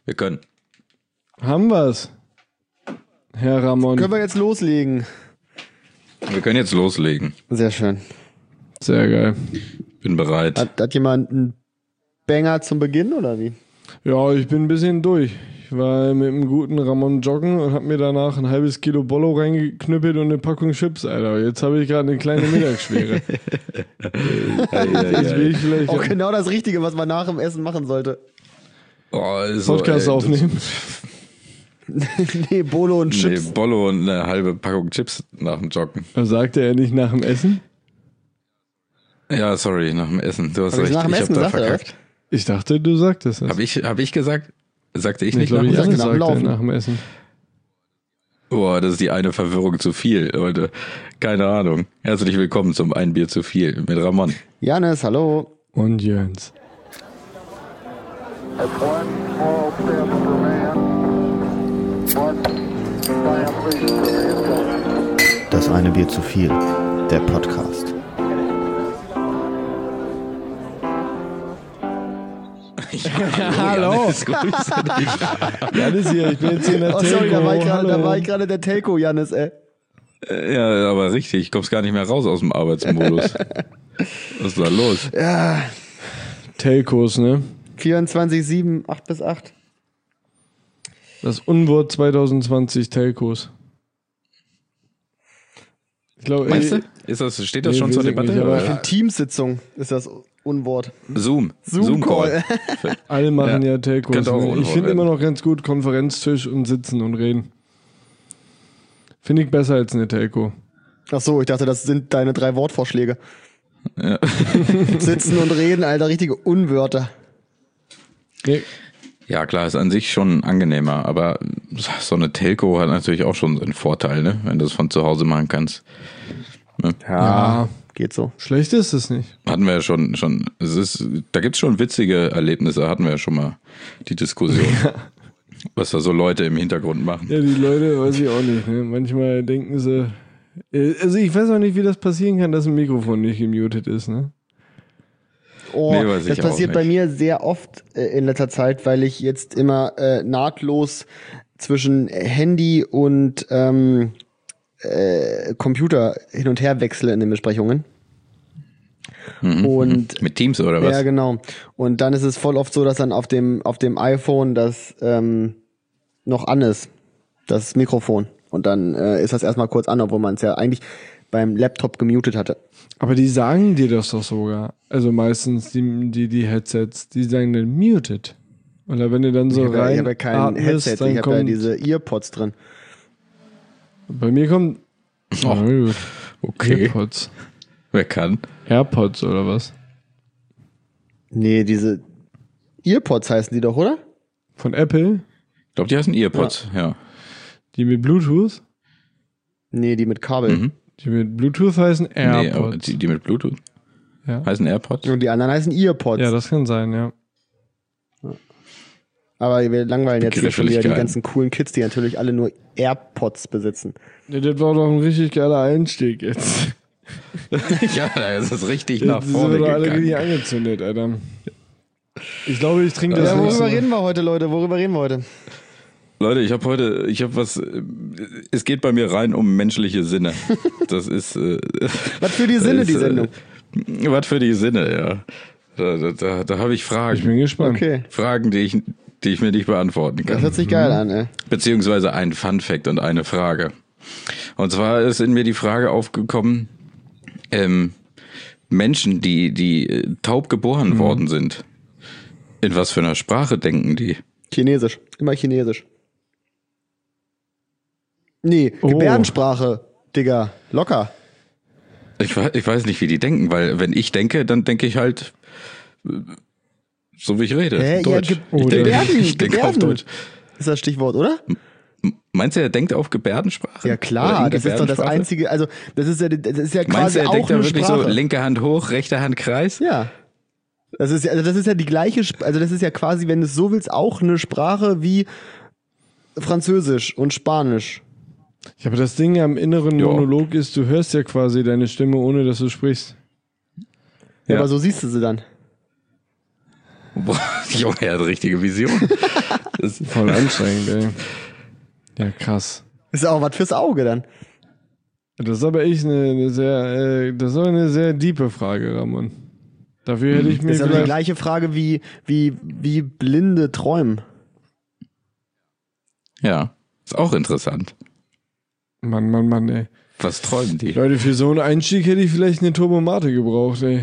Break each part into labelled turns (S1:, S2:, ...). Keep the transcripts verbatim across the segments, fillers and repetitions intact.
S1: Wir können.
S2: Haben wir's, Herr Ramon.
S3: Können wir jetzt loslegen?
S1: Wir können jetzt loslegen.
S3: Sehr schön.
S2: Sehr geil.
S1: Bin bereit.
S3: Hat, hat jemand einen Banger zum Beginn oder wie?
S2: Ja, ich bin ein bisschen durch. Ich war mit einem guten Ramon joggen und hab mir danach ein halbes Kilo Bollo reingeknüppelt und eine Packung Chips, Alter. Jetzt habe ich gerade eine kleine Mittagsschwere. Jetzt will ich vielleicht
S3: Auch genau das Richtige, was man nach dem Essen machen sollte.
S1: Oh, so,
S2: Podcast
S1: ey,
S2: aufnehmen.
S3: Nee, Bolo und Chips.
S1: Nee, Bollo und eine halbe Packung Chips nach dem Joggen.
S2: Was sagte er nicht nach dem Essen?
S1: Ja, sorry, nach dem Essen. Du hast
S3: Hab ich
S1: recht.
S3: nach dem
S1: Ich
S3: Essen
S1: hab da
S3: gesagt, oder
S1: verkackt.
S2: Ich dachte, du sagtest das.
S1: Hab ich, hab ich gesagt? Sagte ich
S2: ich
S1: nicht
S2: glaube,
S1: nach
S2: ich
S1: dem
S3: Essen?
S1: Essen?
S2: sagte
S3: Nach dem Laufen.
S2: nach dem Essen.
S1: Boah, das ist die eine Verwirrung zu viel, Leute. Keine Ahnung. Herzlich willkommen zum Ein Bier zu viel mit Ramon.
S3: Janis, hallo.
S2: Und Jöns.
S4: That's one small step for man, one giant leap for mankind.
S5: Das eine Bier zu viel, der Podcast.
S2: Hallo.
S1: Janis, grüße dich.
S2: Janis hier, ich bin jetzt hier in der
S3: Oh, sorry, da war ich
S2: Telco.
S3: gerade, da
S2: Hallo.
S3: war ich gerade der Telco, Janis, ey.
S1: Ja, aber richtig. Kommst gar nicht mehr raus aus dem Arbeitsmodus. Was ist da los?
S3: Ja,
S2: Telcos, ne?
S3: vierundzwanzig sieben, acht bis acht.
S2: Das Unwort zwanzig zwanzig Telcos. Ich glaube,
S1: Meinst
S2: ey,
S1: du? Ist das, steht das
S2: Nee,
S1: schon zur
S2: weiß ich
S1: Debatte?
S2: nicht, aber-
S1: oder?
S3: Für Teamsitzung ist das Unwort.
S1: Zoom.
S3: Zoom-Call.
S1: Zoom-Call.
S2: alle machen
S1: Ja.
S2: ja, Telcos.
S1: Könnte auch
S2: Ne? Ich
S1: Unwort
S2: finde
S1: werden.
S2: immer noch ganz gut Konferenztisch und sitzen und reden. Finde ich besser als eine Telco.
S3: Ach so, ich dachte, das sind deine drei Wortvorschläge.
S1: Ja.
S3: Sitzen und reden, Alter, richtige Unwörter.
S2: Nee,
S1: Ja, klar, ist an sich schon angenehmer, aber so eine Telco hat natürlich auch schon seinen Vorteil, ne? Wenn du es von zu Hause machen kannst.
S2: ja,
S3: Geht so.
S2: schlecht ist es nicht.
S1: Hatten wir ja schon, schon, es ist, da gibt's schon witzige Erlebnisse, hatten wir ja schon mal die Diskussion. Was da so Leute im Hintergrund machen.
S2: Ja, die Leute weiß ich auch nicht. Ne? Manchmal denken sie. äh, Also ich weiß auch nicht, wie das passieren kann, dass ein Mikrofon nicht gemutet ist. Ne?
S3: Oh,
S1: Nee, weiß
S3: das
S1: ich auch
S3: passiert bei
S1: nicht.
S3: mir sehr oft äh, in letzter Zeit, weil ich jetzt immer äh, nahtlos zwischen Handy und ähm, äh, Computer hin und her wechsle in den Besprechungen. Und
S1: Mit Teams oder was?
S3: ja, genau. Und dann ist es voll oft so, dass dann auf dem auf dem iPhone das ähm, noch an ist, das Mikrofon. Und dann äh, ist das erstmal kurz an, obwohl man es ja eigentlich beim Laptop gemutet hatte.
S2: Aber die sagen dir das doch sogar. Also meistens die, die, die Headsets, die sagen dann muted. Oder wenn du dann so
S3: ich habe ja,
S2: rein
S3: ich hab ja kein
S2: atmest,
S3: Headset,
S2: dann
S3: ich habe
S2: kommt,
S3: ja diese Earpods drin.
S2: bei mir kommt
S1: Oh,
S2: Na gut.
S1: okay.
S2: Airpods.
S1: Wer kann?
S2: Airpods oder was?
S3: Nee, diese Earpods heißen die doch, oder?
S2: Von Apple?
S1: Ich glaube, die heißen Earpods, ja.
S2: Die mit Bluetooth?
S3: Nee, die mit Kabel.
S1: Mhm.
S2: Die mit Bluetooth heißen
S1: Nee, aber
S2: Airpods.
S1: die, die mit Bluetooth
S2: ja.
S1: heißen AirPods.
S3: Und die anderen heißen Earpods.
S2: ja, das kann sein, ja.
S3: Aber wir langweilen jetzt hier schon wieder die
S1: Begrifflichkeiten.
S3: ganzen coolen Kids, die natürlich alle nur AirPods besitzen.
S2: Nee, das war doch ein richtig geiler Einstieg jetzt.
S1: Ja, das ist richtig nach
S2: Jetzt sind
S1: vorne
S2: wir doch alle
S1: gegangen.
S2: richtig angezündet, Alter. Ich glaube, ich trinke das
S3: Ja,
S2: nächste
S3: worüber
S2: Mal.
S3: reden wir heute, Leute? Worüber reden wir heute?
S1: Leute, ich habe heute, ich habe was, äh, es geht bei mir rein um menschliche Sinne. Das ist, äh,
S3: Was für die Sinne,
S1: das
S3: die
S1: ist,
S3: Sendung?
S1: Äh, was für die Sinne, ja. Da, da, da, da habe ich Fragen.
S2: Ich bin gespannt.
S3: Okay,
S1: Fragen, die ich, die ich mir nicht beantworten
S3: das
S1: kann.
S3: hört sich geil an, ey.
S1: Beziehungsweise ein Fun-Fact und eine Frage. Und zwar ist in mir die Frage aufgekommen, ähm, Menschen, die, die äh, taub geboren
S3: Mhm.
S1: worden sind, in was für einer Sprache denken die?
S3: Chinesisch. Immer Chinesisch. Nee,
S2: Oh.
S3: Gebärdensprache, Digga. Locker.
S1: Ich, we- ich weiß nicht, wie die denken, weil wenn ich denke, dann denke ich halt äh, so wie ich rede.
S3: Hä? Ja,
S1: Deutsch.
S3: Ge
S1: ich denke,
S3: Gebärden,
S1: ich denke auf
S3: Gebärden.
S1: Deutsch.
S3: Ist das Stichwort, oder?
S1: Meinst du, er denkt auf Gebärdensprache?
S3: Ja
S1: Oder
S3: klar,
S1: in
S3: das ist doch das
S1: Gebärdensprache?
S3: einzige, also das ist ja, das ist ja
S1: Meinst
S3: quasi
S1: du, er
S3: auch
S1: denkt da
S3: eine
S1: wirklich
S3: Sprache.
S1: so linke Hand hoch, rechte Hand Kreis?
S3: Ja. Das ist ja, also das ist ja die gleiche, Sp- also das ist ja quasi, wenn du es so willst, auch eine Sprache wie Französisch und Spanisch.
S2: Ja, aber das Ding am inneren
S1: Ja.
S2: Monolog ist, du hörst ja quasi deine Stimme, ohne dass du sprichst.
S3: Ja,
S1: Ja.
S3: aber so siehst du sie dann.
S1: Boah, Junge, er hat richtige Vision. Das ist
S2: Voll anstrengend, ey. Ja, krass.
S3: Ist ja auch was fürs Auge dann.
S2: Das ist aber echt eine, eine sehr, äh, das ist aber eine sehr diepe Frage, Ramon. Dafür hätte ich mir
S3: Das ist ja die
S2: vielleicht...
S3: gleiche Frage wie, wie, wie Blinde träumen.
S1: ja, ist auch interessant.
S2: Mann, Mann, Mann, ey.
S1: Was träumen die?
S2: Leute, für so einen Einstieg hätte ich vielleicht eine Turbomate gebraucht, ey.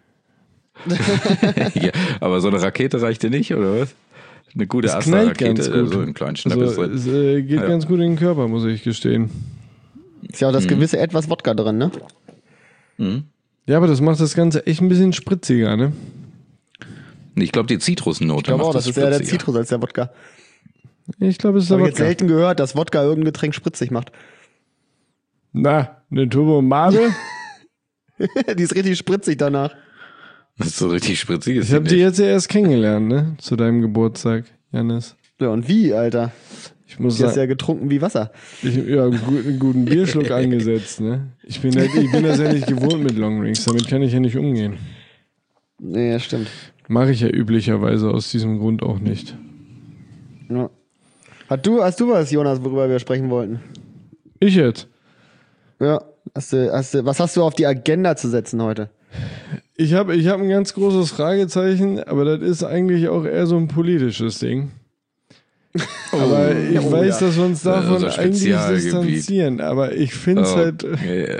S1: Ja, aber so eine Rakete reicht dir nicht, oder was? Eine gute
S2: Es knallt
S1: Astra-Rakete,
S2: ganz gut.
S1: so einen kleinen Schnapp ist
S2: Also,
S1: drin.
S2: es äh, geht
S1: Ja.
S2: ganz gut in den Körper, muss ich gestehen.
S3: Ist ja auch das gewisse etwas Wodka drin, ne?
S2: Ja, aber das macht das Ganze echt ein bisschen spritziger, ne?
S1: Ich glaube, die Zitrusnote
S3: Ich glaube
S1: macht
S3: auch, das ist eher der
S1: spritziger.
S3: Zitrus als der Wodka.
S2: Ich glaube, es ist
S3: Habe
S2: aber
S3: ich jetzt selten gehört, dass Wodka irgendein Getränk spritzig macht.
S2: Na, eine Turbomate?
S3: Die ist richtig spritzig danach.
S1: Das ist so richtig spritzig. Ist
S2: Ich habe
S1: die
S2: die
S1: nicht.
S2: jetzt ja erst kennengelernt, ne? Zu deinem Geburtstag, Jannis.
S3: Ja, und wie, Alter?
S2: Ich muss
S3: Die ist ja
S2: sagen,
S3: getrunken wie Wasser.
S2: ich, ja, einen guten, einen guten Bierschluck angesetzt, ne? Ich bin, halt, ich bin das ja nicht gewohnt mit Longdrinks, damit kann ich ja nicht umgehen.
S3: Nee, das stimmt.
S2: Mache ich ja üblicherweise aus diesem Grund auch nicht.
S3: Ja. Hast du, hast du was, Jonas, worüber wir sprechen wollten?
S2: Ich jetzt?
S3: Ja. Hast du, hast du, was hast du auf die Agenda zu setzen heute?
S2: Ich habe ich hab ein ganz großes Fragezeichen, aber das ist eigentlich auch eher so ein politisches Ding. Aber ich
S3: Oh,
S2: weiß,
S3: ja.
S2: dass wir uns davon
S1: Also
S2: eigentlich
S1: Spezialgebiet.
S2: distanzieren. Aber ich finde es
S1: Oh,
S2: halt.
S1: okay.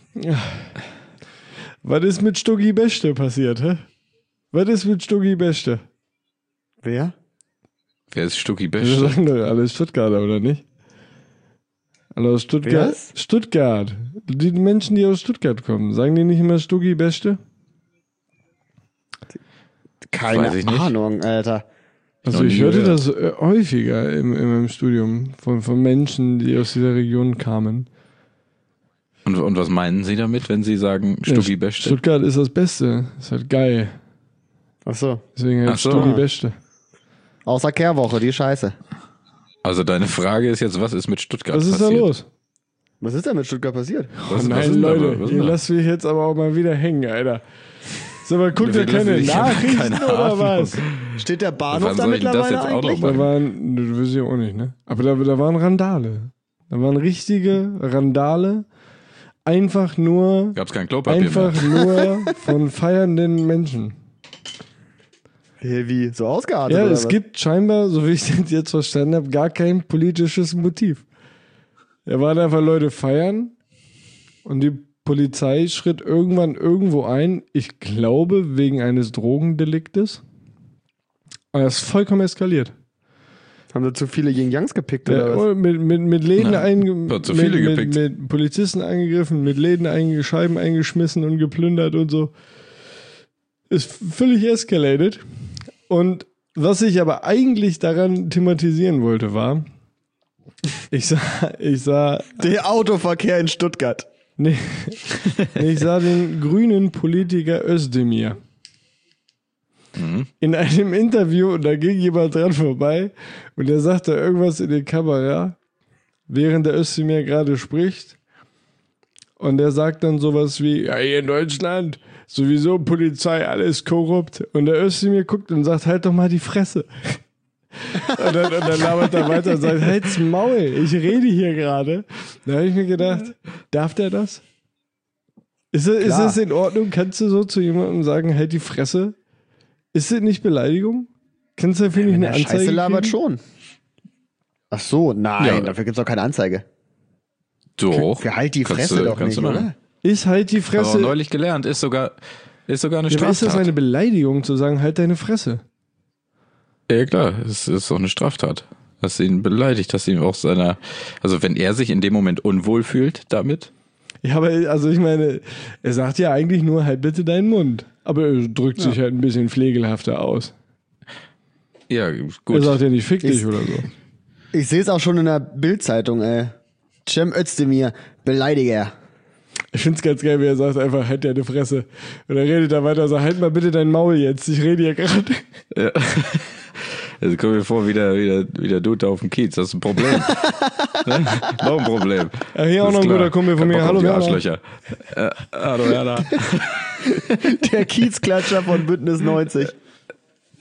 S2: Was ist mit Stuggi Beste passiert, hä? Was ist mit Stuggi Beste?
S3: Wer?
S1: Wer ist Stucki
S2: Wir
S1: Beste?
S2: sagen doch alle Stuttgarter, oder nicht? Alle aus
S3: Wer
S2: Stuttgart.
S3: ist?
S2: Stuttgart. Die Menschen, die aus Stuttgart kommen, sagen die nicht immer Stuggi Beste?
S3: Keine
S1: Weiß ich nicht.
S3: Ahnung, Alter.
S2: Also
S1: Noch
S2: ich
S1: nie
S2: hörte
S1: gehört.
S2: das äh, häufiger im, in meinem Studium von, von Menschen, die aus dieser Region kamen.
S1: Und, und was meinen Sie damit, wenn Sie sagen Stucki
S2: Ja,
S1: Beste?
S2: Stuttgart ist das Beste. Ist halt geil.
S3: Ach so.
S2: Deswegen halt
S1: Ach so.
S2: Stuggi Beste.
S3: Außer Kehrwoche, die Scheiße.
S1: Also deine Frage ist jetzt, was ist mit Stuttgart
S2: Was ist
S1: passiert?
S2: da los?
S3: Was ist denn mit Stuttgart passiert?
S2: Oh
S1: Was, was
S2: nein,
S1: ist denn da-
S2: Leute,
S1: was ist
S2: ihr
S1: denn da?
S2: lasst mich jetzt aber auch mal wieder hängen, Alter. Sag mal, guckt ihr
S1: Wir lassen
S2: keine
S1: dich- ich hab
S2: Nachrichten
S1: keine
S2: oder
S1: Ahnung.
S2: was?
S3: Steht der Bahnhof
S1: Wann
S3: da
S1: soll ich denn das
S3: mittlerweile
S1: jetzt auch noch
S3: eigentlich?
S1: mal-
S2: Da waren, du wirst ja auch nicht, ne? Aber da, da waren Randale. Da waren richtige Randale. Einfach nur,
S1: Gab's kein Klopapier
S2: einfach
S1: mehr?
S2: nur von feiernden Menschen.
S3: Wie, wie? So ausgeartet
S2: Ja,
S3: oder
S2: es
S3: was?
S2: gibt scheinbar, so wie ich das jetzt verstanden habe, gar kein politisches Motiv. Da waren einfach Leute feiern und die Polizei schritt irgendwann irgendwo ein, ich glaube wegen eines Drogendeliktes. Aber das ist vollkommen eskaliert.
S3: Haben sie zu viele Yin-Yangs gepickt oder
S2: Ja,
S3: was?
S2: oh, mit, mit, mit Läden
S1: Na,
S2: einge
S1: hat zu
S2: mit,
S1: viele
S2: mit,
S1: gepickt.
S2: mit Polizisten angegriffen, mit Läden einge Scheiben eingeschmissen und geplündert und so. Ist völlig escalated. Und was ich aber eigentlich daran thematisieren wollte, war, ich sah, ich sah,
S3: Der Autoverkehr in Stuttgart.
S2: nee, ich sah den grünen Politiker Özdemir in einem Interview und da ging jemand dran vorbei und der sagte irgendwas in die Kamera, während der Özdemir gerade spricht. Und der sagt dann sowas wie, ja, hier in Deutschland sowieso Polizei, alles korrupt. Und der Özdemir guckt und sagt, halt doch mal die Fresse. Und dann, und dann labert er weiter und sagt, halt's Maul, ich rede hier gerade. Da habe ich mir gedacht, darf der das? Ist es, ist
S3: Klar.
S2: es in Ordnung? Kannst du so zu jemandem sagen, halt die Fresse? Ist das nicht Beleidigung? Kannst du dafür nicht eine
S3: Der
S2: Anzeige
S3: Scheiße labert
S2: kriegen?
S3: schon. Ach so, nein,
S1: Ja.
S3: dafür gibt's auch keine Anzeige.
S1: Doch.
S3: Für halt die
S1: Kannst
S3: Fresse
S1: du-
S3: doch
S1: kannst
S3: nicht,
S1: du machen.
S3: oder?
S2: Ist halt die
S1: Aber
S2: Fresse.
S1: neulich gelernt, ist sogar, ist sogar eine
S2: Ja, aber ist
S1: Straftat.
S2: das eine Beleidigung zu sagen, halt deine Fresse?
S1: Ja, klar, es ist doch eine Straftat. Dass ihn beleidigt, dass ihm auch seiner, also wenn er sich in dem Moment unwohl fühlt damit,
S2: Ja, aber also ich meine, er sagt ja eigentlich nur, halt bitte deinen Mund. Aber er drückt sich halt ein bisschen pflegelhafter aus.
S1: ja,
S2: Er
S1: gut.
S2: sagt ja nicht fick dich
S3: Ich-
S2: oder so.
S3: Ich sehe es auch schon in der Bildzeitung, ey. Cem Özdemir, Beleidiger.
S2: Ich find's ganz geil, wie er sagt einfach, halt deine Fresse. Und dann redet er weiter und sagt, halt mal bitte dein Maul jetzt, ich rede hier gerade.
S1: Ja. Also kommt mir vor, wieder, wieder, wieder Dude auf dem Kiez. Das ist ein Problem. Ne? Noch ein Problem.
S2: Ach, hier auch
S1: Das
S2: noch
S1: ist
S2: ein
S1: klar.
S2: guter Kumpel von
S1: Kein
S2: mir.
S1: Bock
S2: Hallo,
S1: auf die
S2: Werner.
S1: Arschlöcher. Äh, hallo, Werner.
S3: Der Kiezklatscher von Bündnis neunzig.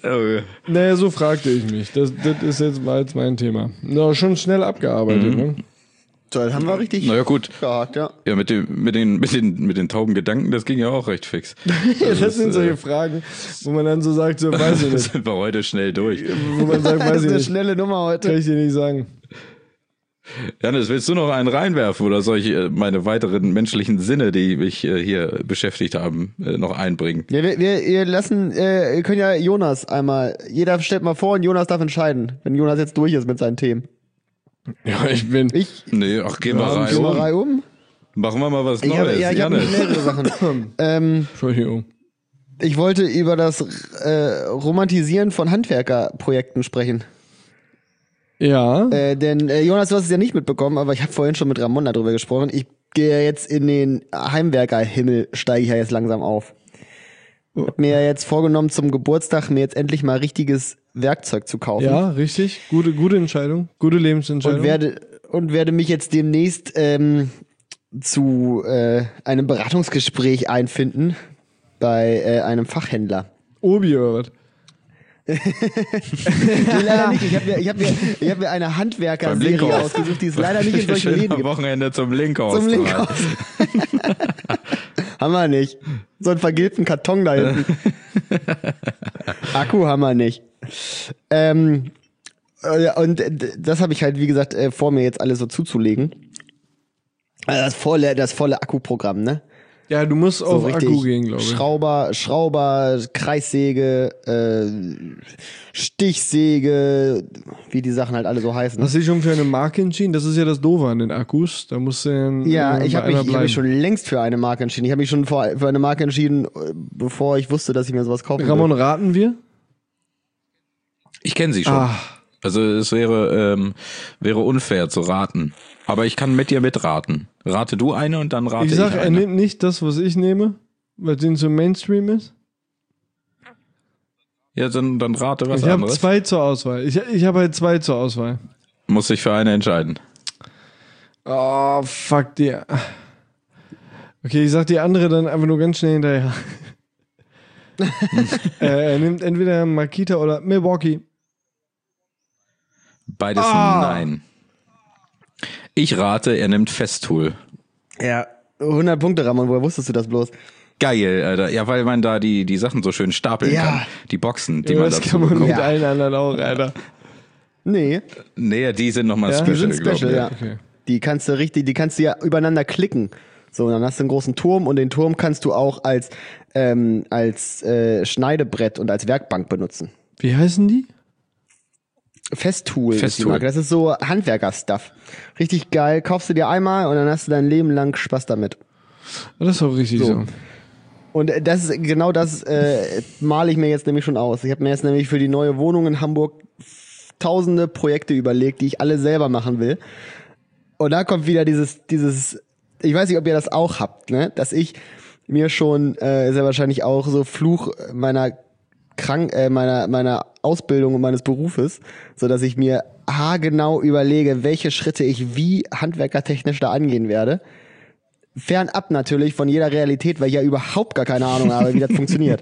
S1: Oh.
S2: Naja, so fragte ich mich. Das, das ist jetzt mal jetzt mein Thema. Na, schon schnell abgearbeitet, ne?
S3: So, das haben wir richtig
S1: Naja, gut.
S3: gehakt, ja.
S1: Ja, mit, dem, mit, den, mit, den, mit den tauben Gedanken, das ging ja auch recht fix.
S2: Ja, das sind
S1: ist,
S2: solche
S1: äh,
S2: Fragen, wo man dann so sagt, so weiß ich nicht.
S1: sind wir heute schnell durch.
S2: Wo man sagt,
S3: Das
S2: weiß
S3: ist
S2: ich
S3: eine
S2: nicht.
S3: schnelle Nummer heute.
S2: Kann ich dir nicht sagen.
S1: Janis, willst du noch einen reinwerfen oder soll ich äh, meine weiteren menschlichen Sinne, die mich äh, hier beschäftigt haben, äh, noch einbringen?
S3: Ja, wir, wir, wir lassen, äh, wir können ja Jonas einmal, jeder stellt mal vor und Jonas darf entscheiden, wenn Jonas jetzt durch ist mit seinen Themen.
S2: Ja, ich bin.
S3: Ich
S1: Nee, ach, geh mal rein.
S3: geh mal rein um.
S1: Machen wir mal was
S3: Ich
S1: Neues.
S3: habe ja, ich hab
S1: Janis.
S3: mehrere Sachen. ähm,
S2: Entschuldigung.
S3: ich wollte über das äh, Romantisieren von Handwerkerprojekten sprechen.
S2: Ja.
S3: Äh, denn äh, Jonas, du hast es ja nicht mitbekommen, aber ich habe vorhin schon mit Ramon darüber gesprochen. Ich gehe ja jetzt in den Heimwerkerhimmel, steige ich ja jetzt langsam auf. Hab mir ja jetzt vorgenommen, zum Geburtstag mir jetzt endlich mal richtiges Werkzeug zu kaufen.
S2: Ja, richtig. Gute, gute Entscheidung. Gute Lebensentscheidung.
S3: Und werde, und werde mich jetzt demnächst ähm, zu äh, einem Beratungsgespräch einfinden bei äh, einem Fachhändler.
S2: Obi oder was?
S3: Nee, leider nicht. Ich habe mir, ich hab mir, ich hab mir eine
S1: Beim
S3: Handwerker-Serie
S1: Linkhaus.
S3: ausgesucht, die es leider nicht in solchen
S1: Schön
S3: Läden
S1: am
S3: gibt.
S1: Wochenende zum Linkhaus.
S3: Zum Linkhaus. Haben wir nicht. So einen vergilbten Karton da hinten. Akku haben wir nicht. Ähm, äh, und äh, das habe ich halt, wie gesagt, äh, vor mir jetzt alles so zuzulegen. Also das volle, das volle Akkuprogramm, ne?
S2: Ja, du musst
S3: So
S2: auf
S3: richtig
S2: Akku gehen, glaube ich.
S3: Schrauber, Schrauber, Kreissäge, äh, Stichsäge, wie die Sachen halt alle so heißen.
S2: Hast du dich schon für eine Marke entschieden? Das ist ja das Doofe an den Akkus. Da musst du ja,
S3: Ja,
S2: äh,
S3: ich
S2: bei
S3: habe mich,
S2: einer
S3: ich hab mich
S2: bleiben.
S3: schon längst für eine Marke entschieden. Ich habe mich schon vor, für eine Marke entschieden, äh, bevor ich wusste, dass ich mir sowas kaufen
S2: Ramon,
S3: will.
S2: raten wir?
S1: Ich kenne sie schon.
S2: Ah.
S1: Also es wäre, ähm, wäre unfair zu raten. Aber ich kann mit dir mitraten. Rate du eine und dann rate ich,
S2: Ich sag, er
S1: eine.
S2: nimmt nicht das, was ich nehme, weil den so Mainstream ist.
S1: Ja, dann, dann rate was
S2: ich habe
S1: anderes.
S2: zwei zur Auswahl. Ich, ich habe halt zwei zur Auswahl.
S1: Muss sich für eine entscheiden.
S2: Oh, fuck dir. Okay, ich sag die andere dann einfach nur ganz schnell hinterher. äh, er nimmt entweder Makita oder Milwaukee.
S1: Beides
S2: Ah.
S1: nein. Ich rate, er nimmt Festool.
S3: Ja, hundert Punkte, Ramon, woher wusstest du das bloß?
S1: Geil, Alter. Ja, weil man da die, die Sachen so schön stapeln
S3: Ja.
S1: kann. Die Boxen, die
S2: Ja,
S1: man
S2: das
S1: dazu
S2: kann man
S1: bekommt.
S2: mit allen anderen auch, Alter.
S3: Nee,
S1: Nee, die sind nochmal
S2: Ja, die
S1: special,
S3: sind
S1: glaub
S3: special,
S1: ich.
S3: ja.
S2: Okay.
S3: Die kannst du richtig, die kannst du ja übereinander klicken. So, und dann hast du einen großen Turm und den Turm kannst du auch als, ähm, als äh, Schneidebrett und als Werkbank benutzen.
S2: Wie heißen die?
S3: Festool, ist die
S1: Festool.
S3: Marke. Das ist so Handwerker-Stuff. Richtig geil. Kaufst du dir einmal und dann hast du dein Leben lang Spaß damit.
S2: Das ist auch richtig so.
S3: So. Und äh, das ist genau das äh, male ich mir jetzt nämlich schon aus. Ich habe mir jetzt nämlich für die neue Wohnung in Hamburg tausende Projekte überlegt, die ich alle selber machen will. Und da kommt wieder dieses, dieses, ich weiß nicht, ob ihr das auch habt, ne? Dass ich mir schon äh, sehr wahrscheinlich auch so Fluch meiner krank äh, meiner meiner Ausbildung und meines Berufes, so dass ich mir haargenau überlege, welche Schritte ich wie handwerkertechnisch da angehen werde. Fernab natürlich von jeder Realität, weil ich ja überhaupt gar keine Ahnung habe, wie das funktioniert.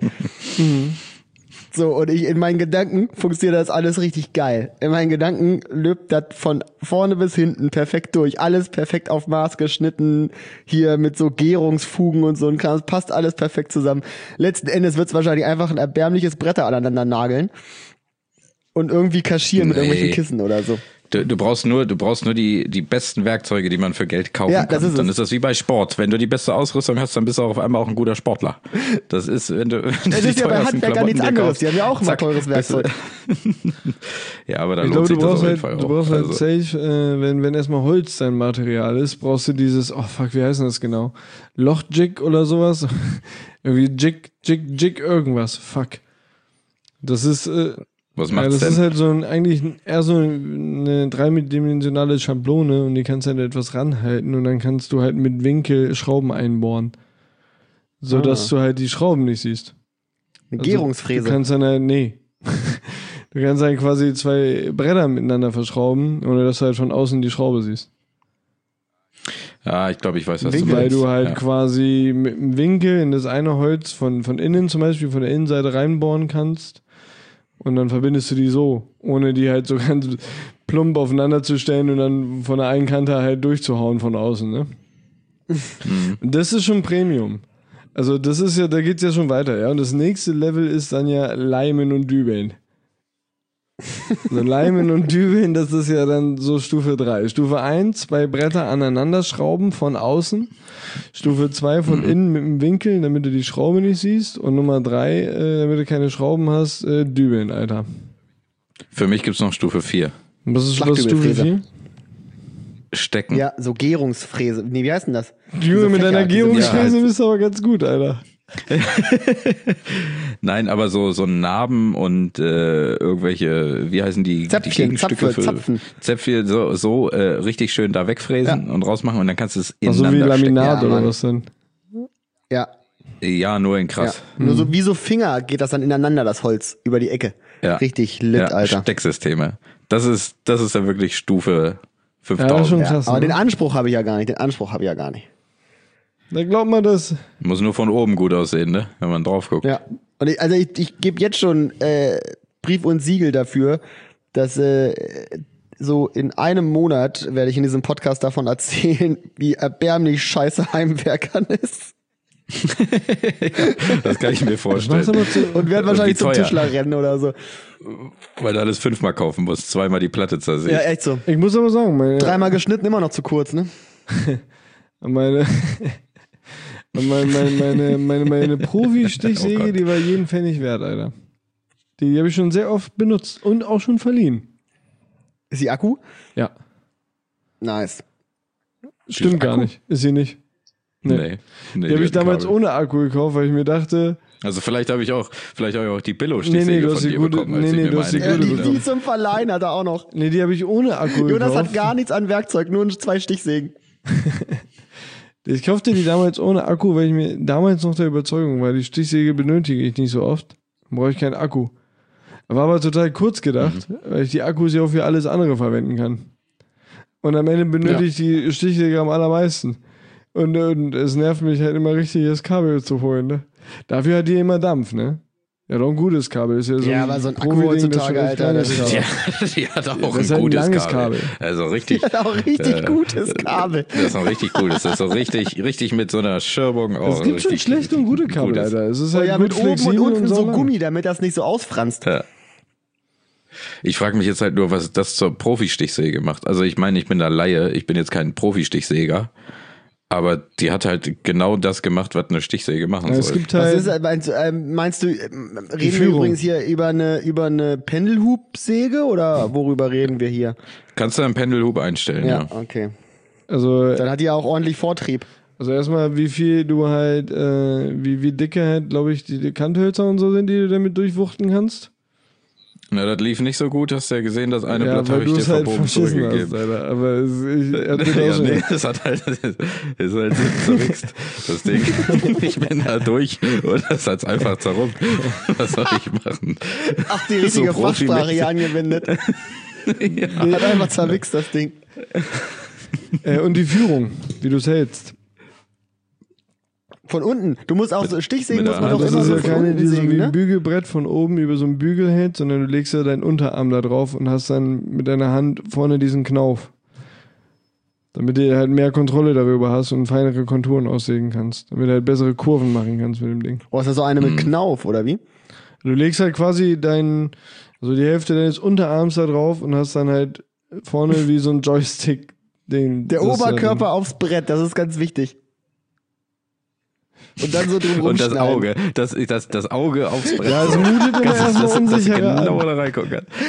S3: So, und ich in meinen Gedanken funktioniert das alles richtig geil. In meinen Gedanken löbt das von vorne bis hinten perfekt durch. Alles perfekt auf Maß geschnitten. Hier mit so Gärungsfugen und so ein Kram. Es passt alles perfekt zusammen. Letzten Endes wird es wahrscheinlich einfach ein erbärmliches Bretter aneinander nageln. Und irgendwie kaschieren mit
S1: Nee.
S3: irgendwelchen Kissen oder so.
S1: Du, du brauchst nur, du brauchst nur die, die besten Werkzeuge, die man für Geld kaufen
S3: Ja,
S1: kann.
S3: das ist
S1: dann
S3: es.
S1: ist das wie bei Sport. Wenn du die beste Ausrüstung hast, dann bist du auch auf einmal auch ein guter Sportler. Das ist, wenn du, wenn du
S3: Das
S1: die
S3: ist ja bei
S1: teuersten
S3: Handwerkern nichts
S1: Klamotten dir
S3: anderes.
S1: kaufst,
S3: Die haben ja auch immer
S1: zack,
S3: teures
S1: bist du-
S3: Werkzeug.
S1: Ja, aber da
S2: Ich
S1: lohnt
S2: glaube, du
S1: sich das
S2: brauchst
S1: auf jeden
S2: halt,
S1: Fall
S2: du
S1: auch.
S2: brauchst halt
S1: Also,
S2: safe, äh, wenn, wenn erstmal Holz dein Material ist, brauchst du dieses, oh fuck, wie heißt denn das genau? Lochjig oder sowas? Irgendwie Jig, Jig, Jig irgendwas. Fuck. Das ist, äh,
S1: was
S2: ja,
S1: macht's
S2: das
S1: denn?
S2: ist halt so ein, eigentlich eher so eine dreidimensionale Schablone und die kannst halt etwas ranhalten und dann kannst du halt mit Winkel Schrauben einbohren. So
S3: Ah.
S2: dass du halt die Schrauben nicht siehst.
S3: Eine
S2: Also,
S3: Gärungsfräse.
S2: Du kannst dann halt, nee. Du kannst halt quasi zwei Bretter miteinander verschrauben, ohne dass du halt von außen die Schraube siehst.
S1: Ja, ich glaube, ich weiß, was
S3: Winkel.
S1: du
S2: Weil
S1: meinst.
S2: du halt
S1: ja.
S2: quasi mit dem Winkel in das eine Holz von, von innen zum Beispiel, von der Innenseite reinbohren kannst. Und dann verbindest du die so, ohne die halt so ganz plump aufeinander zu stellen und dann von der einen Kante halt durchzuhauen von außen, ne? Mhm. Das ist schon Premium. Also das ist ja, da geht's ja schon weiter, ja. Und das nächste Level ist dann ja Leimen und Dübeln. So Leimen und Dübeln, das ist ja dann so Stufe drei. Stufe eins, zwei Bretter aneinander schrauben von außen. Stufe zwei von innen mit dem Winkel, damit du die Schraube nicht siehst. Und Nummer drei, äh, damit du keine Schrauben hast, äh, Dübeln, Alter.
S1: Für mich gibt's noch Stufe vier.
S2: Was ist was Stufe vier?
S1: Stecken.
S3: Ja, so Gärungsfräse. Nee, wie heißt denn das?
S2: Junge, mit
S3: Fächer,
S2: deiner
S3: diese-
S2: Gärungsfräse
S1: Ja.
S2: bist du aber ganz gut, Alter.
S1: Nein, aber so so Narben und äh, irgendwelche, wie heißen die, die
S3: Zäpfchen,
S1: Gegenstücke
S3: Zapfe,
S1: für
S3: Zapfen.
S1: Zäpfchen, so, so äh, richtig schön da wegfräsen
S3: Ja.
S1: und rausmachen und dann kannst du es
S2: Ach so wie
S1: ineinander stecken.
S2: Laminat
S3: Ja,
S2: oder
S3: Mann.
S2: was denn?
S3: Ja.
S1: Ja, nur in
S3: ja.
S1: krass.
S3: Nur so wie so Finger geht das dann ineinander, das Holz, über die Ecke.
S1: Ja.
S3: Richtig lit,
S1: Ja,
S3: Alter.
S1: Stecksysteme. Das ist das ist ja wirklich Stufe
S2: Ja,
S1: fünftausend.
S2: schon
S3: Ja,
S2: krass.
S3: aber
S2: ne?
S3: den Anspruch habe ich ja gar nicht. Den Anspruch habe ich ja gar nicht.
S2: Da glaubt man das.
S1: Muss nur von oben gut aussehen, ne? Wenn man drauf guckt.
S3: Ja. Und ich, also ich, ich gebe jetzt schon äh, Brief und Siegel dafür, dass äh, so in einem Monat werde ich in diesem Podcast davon erzählen, wie erbärmlich scheiße Heimwerkern ist.
S1: Das kann ich mir
S2: Mach's
S1: vorstellen.
S2: aber zu,
S3: Und werde wahrscheinlich
S1: wie
S3: zum
S1: teuer?
S3: Tischler rennen oder so.
S1: Weil du alles fünfmal kaufen musst, zweimal die Platte zersägt.
S3: Ja, echt so.
S2: ich muss aber sagen, meine,
S3: Dreimal geschnitten, immer noch zu kurz, ne?
S2: meine, meine, meine, meine, meine, meine Profi-Stichsäge,
S1: Oh Gott.
S2: die war jeden Pfennig wert, Alter. Die habe ich schon sehr oft benutzt und auch schon verliehen.
S3: Ist die Akku?
S2: Ja,
S3: Nice.
S2: stimmt gar
S1: Akku?
S2: nicht. Ist sie nicht. Nee.
S1: Nee. nee
S2: Die habe ich
S1: hat
S2: damals
S1: Kabel.
S2: ohne Akku gekauft, weil ich mir dachte,
S1: Also vielleicht habe ich auch, vielleicht habe ich auch die
S2: Nee,
S1: Billo-Stichsäge
S2: nee, du
S1: von
S2: hast die
S1: dir
S2: gute-
S1: bekommen, als
S2: nee,
S1: ich
S2: nee,
S1: mir
S2: du hast die
S1: meine
S3: Äh,
S2: gute
S3: die,
S1: gekauft
S3: die zum Verleihen hat er auch noch.
S2: nee, die habe ich ohne Akku
S3: Jonas
S2: gekauft.
S3: hat gar nichts an Werkzeug, nur zwei Stichsägen.
S2: Ich kaufte die damals ohne Akku, weil ich mir damals noch der Überzeugung war, die Stichsäge benötige ich nicht so oft. Dann brauche ich keinen Akku. War aber total kurz gedacht,
S1: Mhm.
S2: weil ich die Akkus ja auch für alles andere verwenden kann. Und am Ende benötige ich die Stichsäge am allermeisten. Und, und es nervt mich halt immer richtig, das Kabel zu holen, ne? Dafür hat die immer Dampf, ne? Ja, doch ein gutes Kabel. Ist ja, so
S3: Ja, aber so ein Akku
S2: Profi-Ding, das
S3: heutzutage,
S2: schon echt
S3: Alter,
S2: langes
S3: das ist-
S2: Kabel.
S1: Ja, die hat auch
S2: das ist
S1: ein
S2: halt ein
S1: gutes
S2: langes
S1: Kabel.
S2: Kabel.
S1: Also richtig.
S3: Hat auch richtig
S1: äh,
S3: gutes Kabel.
S1: Das ist noch richtig cool. Das ist so richtig, richtig mit so einer Schirmung auch.
S2: Es gibt schon
S1: richtig
S2: schlechte und gute Kabel,
S1: gutes.
S2: Alter. Es ist
S3: Oh
S2: halt
S3: ja,
S2: gut
S3: mit oben und
S2: flexibel
S3: unten so
S2: lang.
S3: Gummi, damit das nicht so ausfranst.
S1: Ja. Ich frage mich jetzt halt nur, was das zur Profi-Stichsäge macht. Also ich meine, ich bin da Laie, ich bin jetzt kein Profi-Stichsäger, aber die hat halt genau das gemacht, was eine Stichsäge machen
S2: Ja,
S1: soll.
S2: es gibt
S3: Was
S2: halt,
S3: ist, äh, meinst, du, ähm, meinst du, ähm, reden wir
S2: Führung.
S3: übrigens hier über eine, über eine Pendelhubsäge oder worüber reden wir hier?
S1: Kannst du einen Pendelhub einstellen, ja.
S3: Ja, okay.
S2: also,
S3: Dann hat die ja auch ordentlich Vortrieb.
S2: also erstmal, wie viel du halt, äh, wie, wie dicke halt, glaube ich, die, die Kanthölzer und so sind, die du damit durchwuchten kannst.
S1: Na, das lief nicht so gut, hast du ja gesehen, das eine
S2: ja,
S1: Blatt
S2: weil
S1: habe ich
S2: du
S1: dir
S2: es halt
S1: verboten
S2: verschissen hast,
S1: zurückgegeben.
S2: Alter. Aber es, ich, er hat das auch
S1: Ja,
S2: schon.
S1: nee, das hat halt, ist halt zerwichst, das Ding. Ich bin da durch und das hat's einfach zerruppt. Was soll ich machen?
S3: Ach, die richtige
S1: So
S3: Fachsprache
S1: profimäßig.
S3: hier angewendet. Hat einfach zerwichst, das Ding.
S2: Äh, und die Führung, wie du es hältst.
S3: Von unten. Du musst auch so Stichsägen,
S1: mit
S3: muss
S1: der
S3: man
S1: Hand.
S3: doch
S2: Das
S3: immer
S2: ist
S3: so
S2: ja
S3: von
S2: keine,
S3: unten
S2: die so
S3: sägen,
S2: wie ein
S3: ne?
S2: Bügelbrett von oben über so einen Bügel hält, sondern du legst ja deinen Unterarm da drauf und hast dann mit deiner Hand vorne diesen Knauf. Damit du halt mehr Kontrolle darüber hast und feinere Konturen aussägen kannst. Damit du halt bessere Kurven machen kannst mit dem Ding.
S3: Oh, ist das so eine mit Knauf, oder wie?
S2: Du legst halt quasi deinen, also die Hälfte deines Unterarms da drauf und hast dann halt vorne wie so ein Joystick den.
S3: Der
S2: das
S3: Oberkörper
S2: dann-
S3: aufs Brett, das ist ganz wichtig. Und dann so drum
S1: Und das
S3: rumschneiden.
S1: Auge, das, das, das Auge aufs Brett.
S2: Ja, es mutet immer
S1: Dass-
S2: erstmal
S1: dass- dass du
S2: unsicherer
S1: genau
S2: an.
S1: da reingucken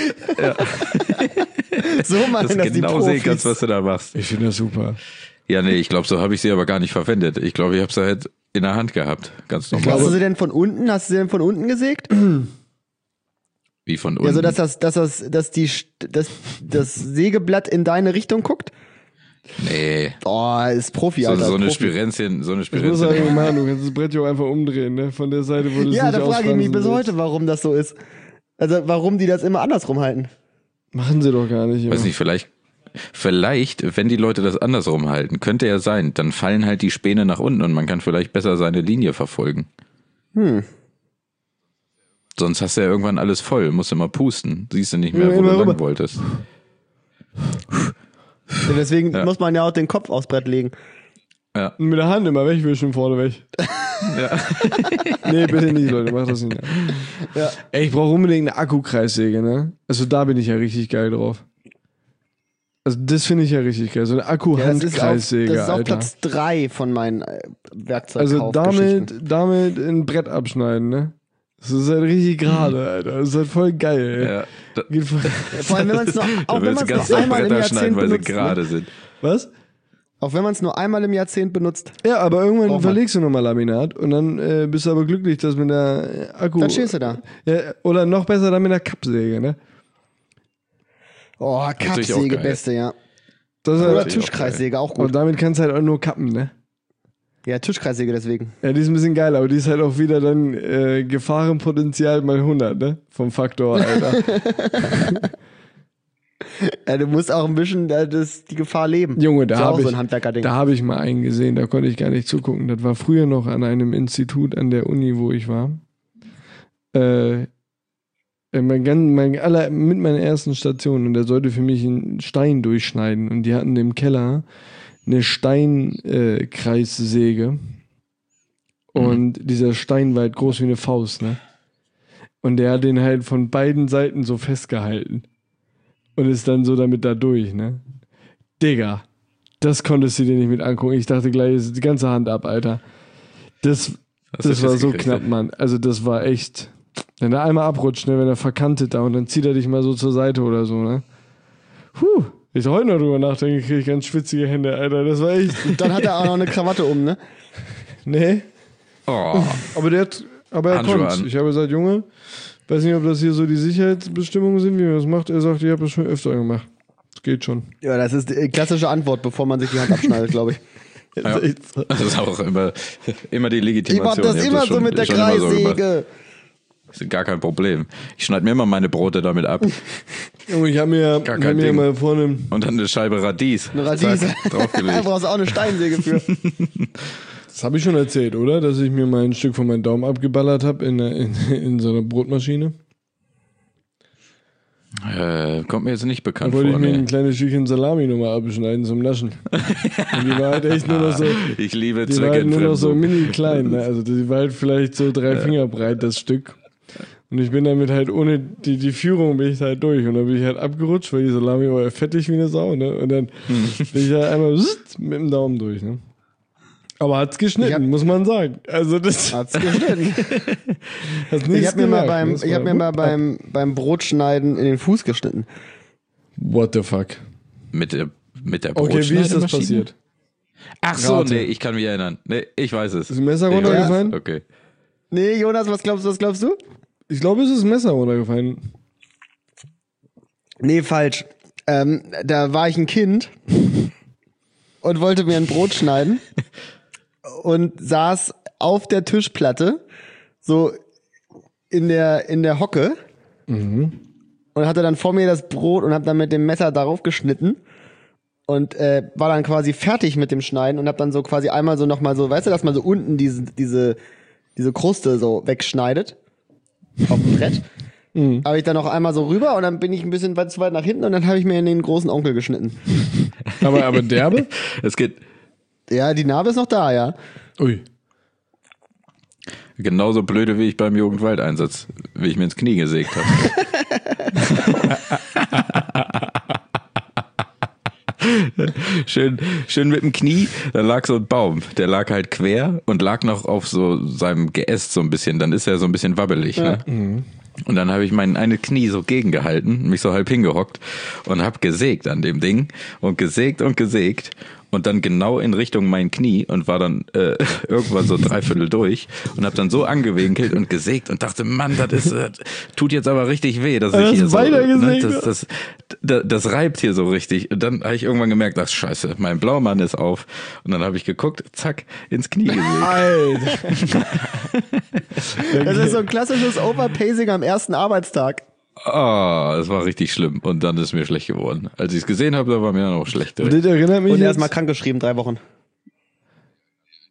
S1: kannst.
S3: So machen
S1: Dass
S3: das
S1: du
S3: die
S1: genau sehen kannst,
S3: Profis.
S1: was du da machst.
S2: Ich finde das super.
S1: Ja, nee, ich glaube, so habe ich sie aber gar nicht verwendet. Ich glaube, ich habe sie halt in der Hand gehabt. Ganz normal.
S3: Hast du sie denn von unten, hast du sie denn von unten gesägt?
S1: Wie von unten.
S3: Ja, so dass das, dass das, dass die, St- das, das Sägeblatt in deine Richtung guckt?
S1: nee.
S3: Oh, ist Profi,
S1: So,
S3: Alter.
S1: so eine
S3: Profi.
S1: Spirenzchen, so eine
S2: Ich muss
S1: Spirenzchen.
S2: sagen, Mann, du kannst das Brett ja auch einfach umdrehen, ne? Von der Seite, wo du es
S3: Ja,
S2: nicht
S3: da frage ich mich bis
S2: ausfransen
S3: heute, warum das so ist. Also, warum die das immer andersrum halten.
S2: willst. Machen sie doch gar nicht.
S1: Weiß
S2: immer.
S1: nicht, vielleicht, vielleicht, wenn die Leute das andersrum halten, könnte ja sein, dann fallen halt die Späne nach unten und man kann vielleicht besser seine Linie verfolgen. Sonst hast du ja irgendwann alles voll, musst du mal pusten. Siehst du nicht mehr,
S2: Ja,
S1: wo
S2: immer
S1: du lang
S2: rüber.
S1: wolltest.
S3: Und deswegen
S1: Ja.
S3: muss man ja auch den Kopf aufs Brett legen.
S1: Ja.
S2: Und mit der Hand immer wegwischen, vorne weg.
S1: Ja.
S2: Nee, bitte nicht, Leute, macht das nicht.
S3: Ja.
S2: Ey, ich brauche unbedingt eine Akkukreissäge, ne? Also da bin ich ja richtig geil drauf. Also das finde ich ja richtig geil. So eine
S3: Ja, das ist auf,
S2: Akku-Handkreissäge,
S3: das ist auf
S2: Alter.
S3: Platz drei von meinen äh,
S2: Also
S3: Werkzeugkaufgeschichten.
S2: damit, damit ein Brett abschneiden, ne? Das ist halt richtig gerade, Alter. Das ist halt voll geil, ey.
S1: Ja. Da,
S2: Geht voll,
S3: Vor allem, wenn man es nur,
S1: da
S3: auch wenn
S1: willst
S3: man
S1: du
S3: es
S1: ganz
S3: nur einmal im
S1: Bretter schneiden,
S3: Jahrzehnt
S1: weil sie
S3: benutzt.
S1: gerade
S3: Ne?
S1: sind.
S2: was?
S3: Auch wenn man es nur einmal im Jahrzehnt benutzt,
S2: Ja, aber irgendwann
S3: Braucht man.
S2: verlegst du nochmal Laminat und dann äh, bist du aber glücklich, dass mit der Akku...
S3: dann stehst du da.
S2: Ja, oder noch besser dann mit der Kappsäge, ne?
S3: Oh,
S1: natürlich auch
S3: Kappsäge,
S1: geil.
S3: beste, ja.
S2: Das ist
S3: Oder
S2: halt,
S3: Tischkreissäge, auch gut.
S2: und damit kannst du halt auch nur kappen, ne?
S3: Ja, Tischkreissäge deswegen.
S2: Ja, die ist ein bisschen geil, aber die ist halt auch wieder dann äh, Gefahrenpotenzial mal hundert, ne? Vom Faktor, Alter.
S3: Ja, du musst auch ein bisschen äh, das, die Gefahr leben.
S2: Junge, da
S3: ist ja auch
S2: habe
S3: so
S2: ich,
S3: ein Handwerker-Ding.
S2: da hab ich mal einen gesehen, da konnte ich gar nicht zugucken. Das war früher noch an einem Institut an der Uni, wo ich war. Äh, mein, ganz- mein aller, mit meiner ersten Station und der sollte für mich einen Stein durchschneiden und die hatten im Keller eine Steinkreissäge äh, Kreissäge. Und dieser Stein war halt groß wie eine Faust, ne? Und der hat den halt von beiden Seiten so festgehalten. Und ist dann so damit da durch, ne? Digga, das konntest du dir nicht mit angucken. Ich dachte gleich, ist die ganze Hand ab, Alter. Das,
S1: Hast du
S2: das war so
S1: festgekriegt,
S2: knapp,
S1: ey?
S2: Mann. Also das war echt... Wenn er einmal abrutscht, ne, wenn er verkantet da und dann zieht er dich mal so zur Seite oder so, ne? Puh, ich heute noch drüber nachdenke, kriege ich ganz schwitzige Hände, Alter. Das war echt...
S3: Dann hat er auch noch eine Krawatte um, ne?
S2: Nee,
S1: Oh.
S2: aber der hat... Aber er
S1: Handschuhe
S2: konnte.
S1: an.
S2: Ich habe gesagt, Junge, weiß nicht, ob das hier so die Sicherheitsbestimmungen sind, wie man das macht. Er sagt, ich habe das schon öfter gemacht. Das geht schon.
S3: Ja, das ist die klassische Antwort, bevor man sich die Hand abschneidet, glaube ich.
S1: Ja. Das ist auch immer, immer die
S3: Ich
S1: Legitimation.
S3: mach das
S1: Ich hab
S3: immer so
S1: schon-
S3: mit der
S1: schon immer so gemacht.
S3: Kreissäge.
S1: Das ist gar kein Problem. Ich schneide mir immer meine Brote damit ab.
S2: Junge, ich habe mir,
S1: Gar
S2: ich
S1: kein
S2: hab mir
S1: Ding.
S2: mal vorne...
S1: Und dann eine Scheibe Radies.
S3: Eine Radiese.
S1: Zack,
S3: Da
S1: draufgelegt.
S3: brauchst du auch eine Steinsäge für.
S2: Das habe ich schon erzählt, oder? Dass ich mir mal ein Stück von meinem Daumen abgeballert habe in, in, in so einer Brotmaschine.
S1: Äh, kommt mir jetzt nicht
S2: Da
S1: bekannt
S2: wollte ich
S1: vor.
S2: mir
S1: Nee.
S2: ein kleines Stückchen Salami nochmal abschneiden zum Naschen. Und die war halt echt nur noch so...
S1: Ich liebe
S2: Die war halt nur noch so
S1: Zweckentfremdung.
S2: mini klein, ne? Also die war halt vielleicht so drei Finger breit, das Stück. Und ich bin damit halt ohne die, die Führung bin ich halt durch. Und dann bin ich halt abgerutscht, weil die Salami war ja fettig wie eine Sau, ne? Und dann bin ich halt einmal zzt, mit dem Daumen durch, ne? Aber hat's geschnitten,
S3: Ich hab-
S2: muss man sagen. Also das
S3: Hat's geschnitten.
S2: hast
S3: Ich
S2: nichts
S3: habe mir mal
S2: gemerkt,
S3: beim,
S2: ne? Das
S3: ich
S2: war
S3: hab mir mal
S2: gut.
S3: beim, beim Brotschneiden in den Fuß geschnitten.
S2: What the fuck?
S1: Mit der, mit der
S2: Okay, wie ist das
S1: Brotschneidemaschine?
S2: passiert?
S1: Ach so,
S2: Rate.
S1: nee, ich kann mich erinnern. Nee, ich weiß es.
S2: Ist ein Messer
S1: Ich weiß
S2: runtergefallen?
S1: es. Okay.
S3: Nee, Jonas, was glaubst du, was glaubst du?
S2: Ich glaube, es ist ein Messer runtergefallen.
S3: Nee, falsch. Ähm, da war ich ein Kind und wollte mir ein Brot schneiden und saß auf der Tischplatte, so in der, in der Hocke und hatte dann vor mir das Brot und hab dann mit dem Messer darauf geschnitten und äh, war dann quasi fertig mit dem Schneiden und hab dann so quasi einmal so nochmal so, weißt du, dass man so unten diese, diese, diese Kruste so wegschneidet auf dem Brett. Habe ich dann noch einmal so rüber und dann bin ich ein bisschen weit zu weit nach hinten und dann habe ich mir in den großen Onkel geschnitten.
S2: Aber, aber derbe?
S1: Es geht
S3: Ja, die Narbe ist noch da, ja.
S2: Ui.
S1: genauso blöde wie ich beim Jugendwaldeinsatz, wie ich mir ins Knie gesägt habe. schön, schön mit dem Knie, da lag so ein Baum, der lag halt quer und lag noch auf so seinem Geäst so ein bisschen, dann ist er so ein bisschen wabbelig, ne? Und dann habe ich mein eine Knie so gegengehalten, mich so halb hingehockt und habe gesägt an dem Ding und gesägt und gesägt und dann genau in Richtung mein Knie und war dann äh, irgendwann so dreiviertel durch und habe dann so angewinkelt und gesägt und dachte, Mann, das ist äh, tut jetzt aber richtig weh, dass
S2: Du
S1: ich
S2: hast
S1: hier so,
S2: weiter gesägt,
S1: das, das, das, das reibt hier so richtig. Und dann habe ich irgendwann gemerkt, ach scheiße, mein Blaumann ist auf und dann habe ich geguckt, zack, ins Knie gesägt.
S2: Alter.
S3: Das ist so ein klassisches Overpacing am ersten Arbeitstag.
S1: Ah, das war richtig schlimm und dann ist mir schlecht geworden. Als ich es gesehen habe, da war mir dann auch schlecht. direkt.
S2: Das erinnert mich
S3: Und
S2: jetzt,
S3: erstmal krankgeschrieben, drei Wochen.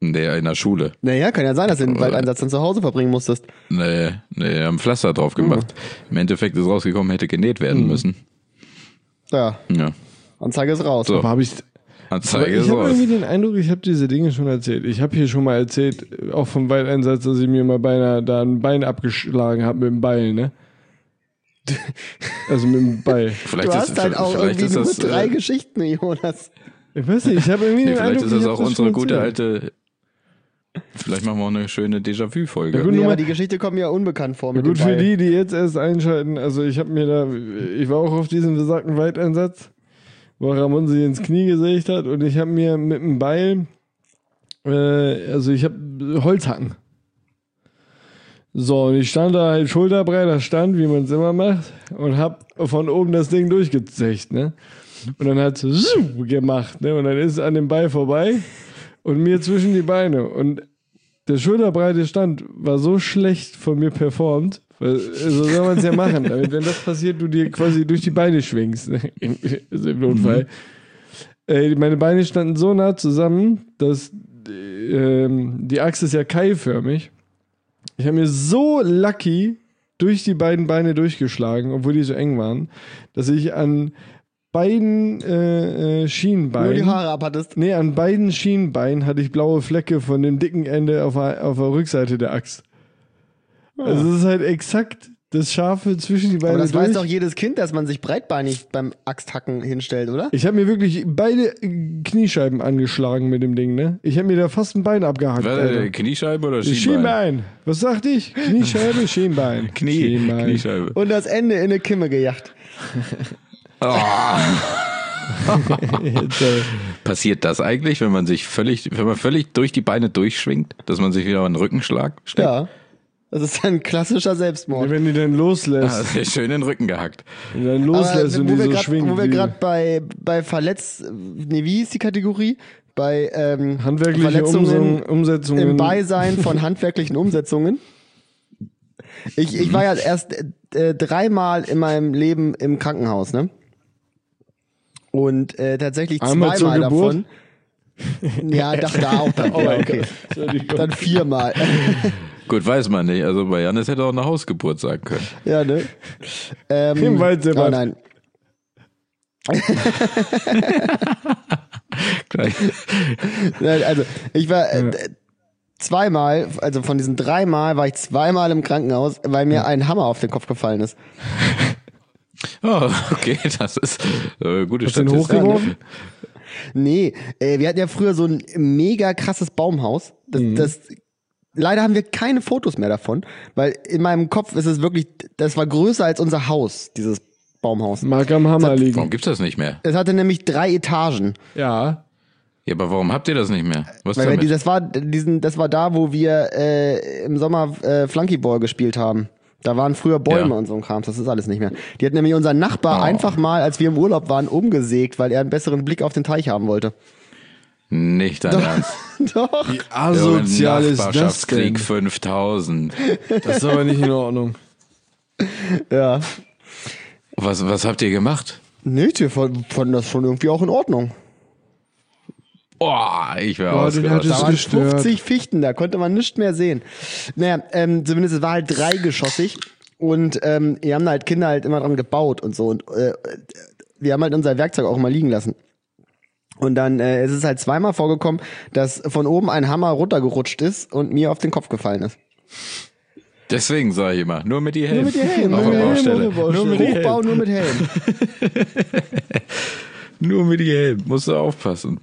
S1: Nee, in der Schule.
S3: Naja, kann ja sein, dass du den Waldeinsatz dann zu Hause verbringen musstest.
S1: Nee, nee, haben Pflaster drauf gemacht. Im Endeffekt ist rausgekommen, hätte genäht werden müssen.
S3: Ja,
S1: Ja.
S3: Anzeige ist raus.
S1: So.
S2: Aber habe ich. Aber
S1: Anzeige
S2: ich
S1: ist
S2: habe
S1: raus.
S2: irgendwie den Eindruck, ich habe diese Dinge schon erzählt. Ich habe hier schon mal erzählt, auch vom Waldeinsatz, dass ich mir mal beinahe da ein Bein abgeschlagen habe mit dem Beil, ne? Also mit dem Beil.
S1: Vielleicht
S3: Du
S1: ist,
S3: hast halt auch
S1: vielleicht
S3: irgendwie
S1: ist
S3: nur
S1: das,
S3: drei
S1: äh,
S3: Geschichten, Jonas.
S2: Ich weiß nicht, ich habe irgendwie
S1: nee,
S2: den
S1: vielleicht
S2: Eindruck,
S1: ist das
S2: ich hab
S1: auch unsere
S2: schon
S1: gute
S2: erzählt.
S1: alte. Vielleicht machen wir auch eine schöne Déjà-vu-Folge.
S2: Ja, gut,
S3: Nee,
S2: nur
S3: aber
S2: mal-
S3: die Geschichte kommt mir unbekannt vor mit
S2: Gut,
S3: dem
S2: für
S3: Ball.
S2: die, die jetzt erst einschalten, also ich habe mir da, ich war auch auf diesem besagten Weiteinsatz, wo Ramon sich ins Knie gesägt hat und ich habe mir mit dem Beil, äh, also ich habe Holzhacken. So, und ich stand da halt schulterbreiter Stand, wie man es immer macht, und hab von oben das Ding durchgezecht, ne? Und dann hat es so gemacht, ne? Und dann ist es an dem Beil vorbei und mir zwischen die Beine. Und der schulterbreite Stand war so schlecht von mir performt, weil, so soll man es ja machen, damit, wenn das passiert, du dir quasi durch die Beine schwingst, ne? Im, also im Notfall. Äh, meine Beine standen so nah zusammen, dass ähm, die Achse ist ja keilförmig. Ich habe mir so lucky durch die beiden Beine durchgeschlagen, obwohl die so eng waren, dass ich an beiden äh, äh, Schienenbeinen...
S3: Nur die Haare abhattest.
S2: Nee, an beiden Schienenbeinen hatte ich blaue Flecke von dem dicken Ende auf der, auf der Rückseite der Axt. Also es ist halt exakt das Scharfe zwischen die Beine
S3: Aber das
S2: durch.
S3: weiß doch jedes Kind, dass man sich breitbeinig beim Axthacken hinstellt, oder?
S2: Ich habe mir wirklich beide Kniescheiben angeschlagen mit dem Ding, ne? Ich habe mir da fast ein Bein abgehackt.
S1: Warte,
S2: Alter.
S1: Kniescheibe oder Schienbein?
S2: Schienbein. Was sagte ich? Kniescheibe, Schienbein.
S1: Knie,
S2: Schienbein.
S1: Kniescheibe.
S3: Und das Ende in eine Kimme gejagt.
S2: Jetzt, äh,
S1: Passiert das eigentlich, wenn man sich völlig, wenn man völlig durch die Beine durchschwingt, dass man sich wieder einen Rückenschlag steckt?
S3: Ja. Das ist ein klassischer Selbstmord.
S2: wenn die dann loslässt,
S1: Ah, sehr schön in den Rücken gehackt.
S2: wenn die dann
S3: Aber
S2: loslässt und
S3: wo
S2: die
S3: wir
S2: so
S3: grad,
S2: schwingt.
S3: wo wir
S2: wie-
S3: gerade bei, bei Verletz... Nee, wie ist die Kategorie? Bei ähm,
S2: handwerkliche
S3: Verletzungen
S2: Umse- Umsetzungen.
S3: im Beisein von handwerklichen Umsetzungen. Ich, ich war ja erst äh, dreimal in meinem Leben im Krankenhaus, ne? Und äh, tatsächlich
S2: Einmal zur
S3: zweimal
S2: Geburt?
S3: davon. Ja, dachte da auch dann. Ja, okay. Dann viermal.
S1: Gut, weiß man nicht. Also bei Janis hätte auch eine Hausgeburt sagen können.
S3: Ja, ne? Ähm,
S2: Im Waldseebad.
S3: oh nein.
S1: Gleich.
S3: Nein, also ich war äh, zweimal, also von diesen dreimal war ich zweimal im Krankenhaus, weil mir ein Hammer auf den Kopf gefallen ist.
S1: Oh, okay, das ist äh, gute
S2: Hast du ihn
S1: Statistik.
S2: hochgeworfen?
S3: Nee, äh, wir hatten ja früher so ein mega krasses Baumhaus. Das,
S2: Mhm.
S3: das leider haben wir keine Fotos mehr davon, weil in meinem Kopf ist es wirklich, das war größer als unser Haus, dieses Baumhaus.
S2: Mag am Hammer liegen.
S1: Warum gibt's das nicht mehr?
S3: Es hatte nämlich drei Etagen.
S2: Ja.
S1: Ja, aber warum habt ihr das nicht mehr? Was
S3: Weil wir,
S1: damit?
S3: die- das war diesen, das war da, wo wir äh, im Sommer äh, Flunkyball gespielt haben. Da waren früher Bäume
S1: Ja.
S3: und so ein Kram, das ist alles nicht mehr. Die hat nämlich unser Nachbar
S1: Oh.
S3: einfach mal, als wir im Urlaub waren, umgesägt, weil er einen besseren Blick auf den Teich haben wollte.
S1: Nicht dein Ernst.
S3: Doch.
S2: Wie asozial ist das denn?
S1: Nachbarschaftskrieg fünftausend.
S2: Das ist aber nicht in Ordnung.
S3: Ja.
S1: Was, was habt ihr gemacht?
S3: Nee, wir fanden fanden das schon irgendwie auch in Ordnung.
S1: Boah, ich wäre
S2: Boah, den
S1: ausgerastet.
S2: Das
S3: Da waren
S2: gestört.
S3: fünfzig Fichten, da konnte man nichts mehr sehen. Naja, ähm, zumindest es war halt dreigeschossig und ähm, wir haben da halt Kinder halt immer dran gebaut und so und äh, wir haben halt unser Werkzeug auch mal liegen lassen. Und dann äh, es ist halt zweimal vorgekommen, dass von oben ein Hammer runtergerutscht ist und mir auf den Kopf gefallen ist.
S1: Deswegen sage ich immer, nur mit die Helm.
S3: Nur mit die Helm,
S1: Auf
S3: nur
S1: der
S3: mit die
S1: Baustelle.
S2: Helm, auf der
S1: Nur mit die
S3: Hochbau
S1: Helm.
S3: nur mit Helm.
S1: Nur mit die Helm. Musst du aufpassen.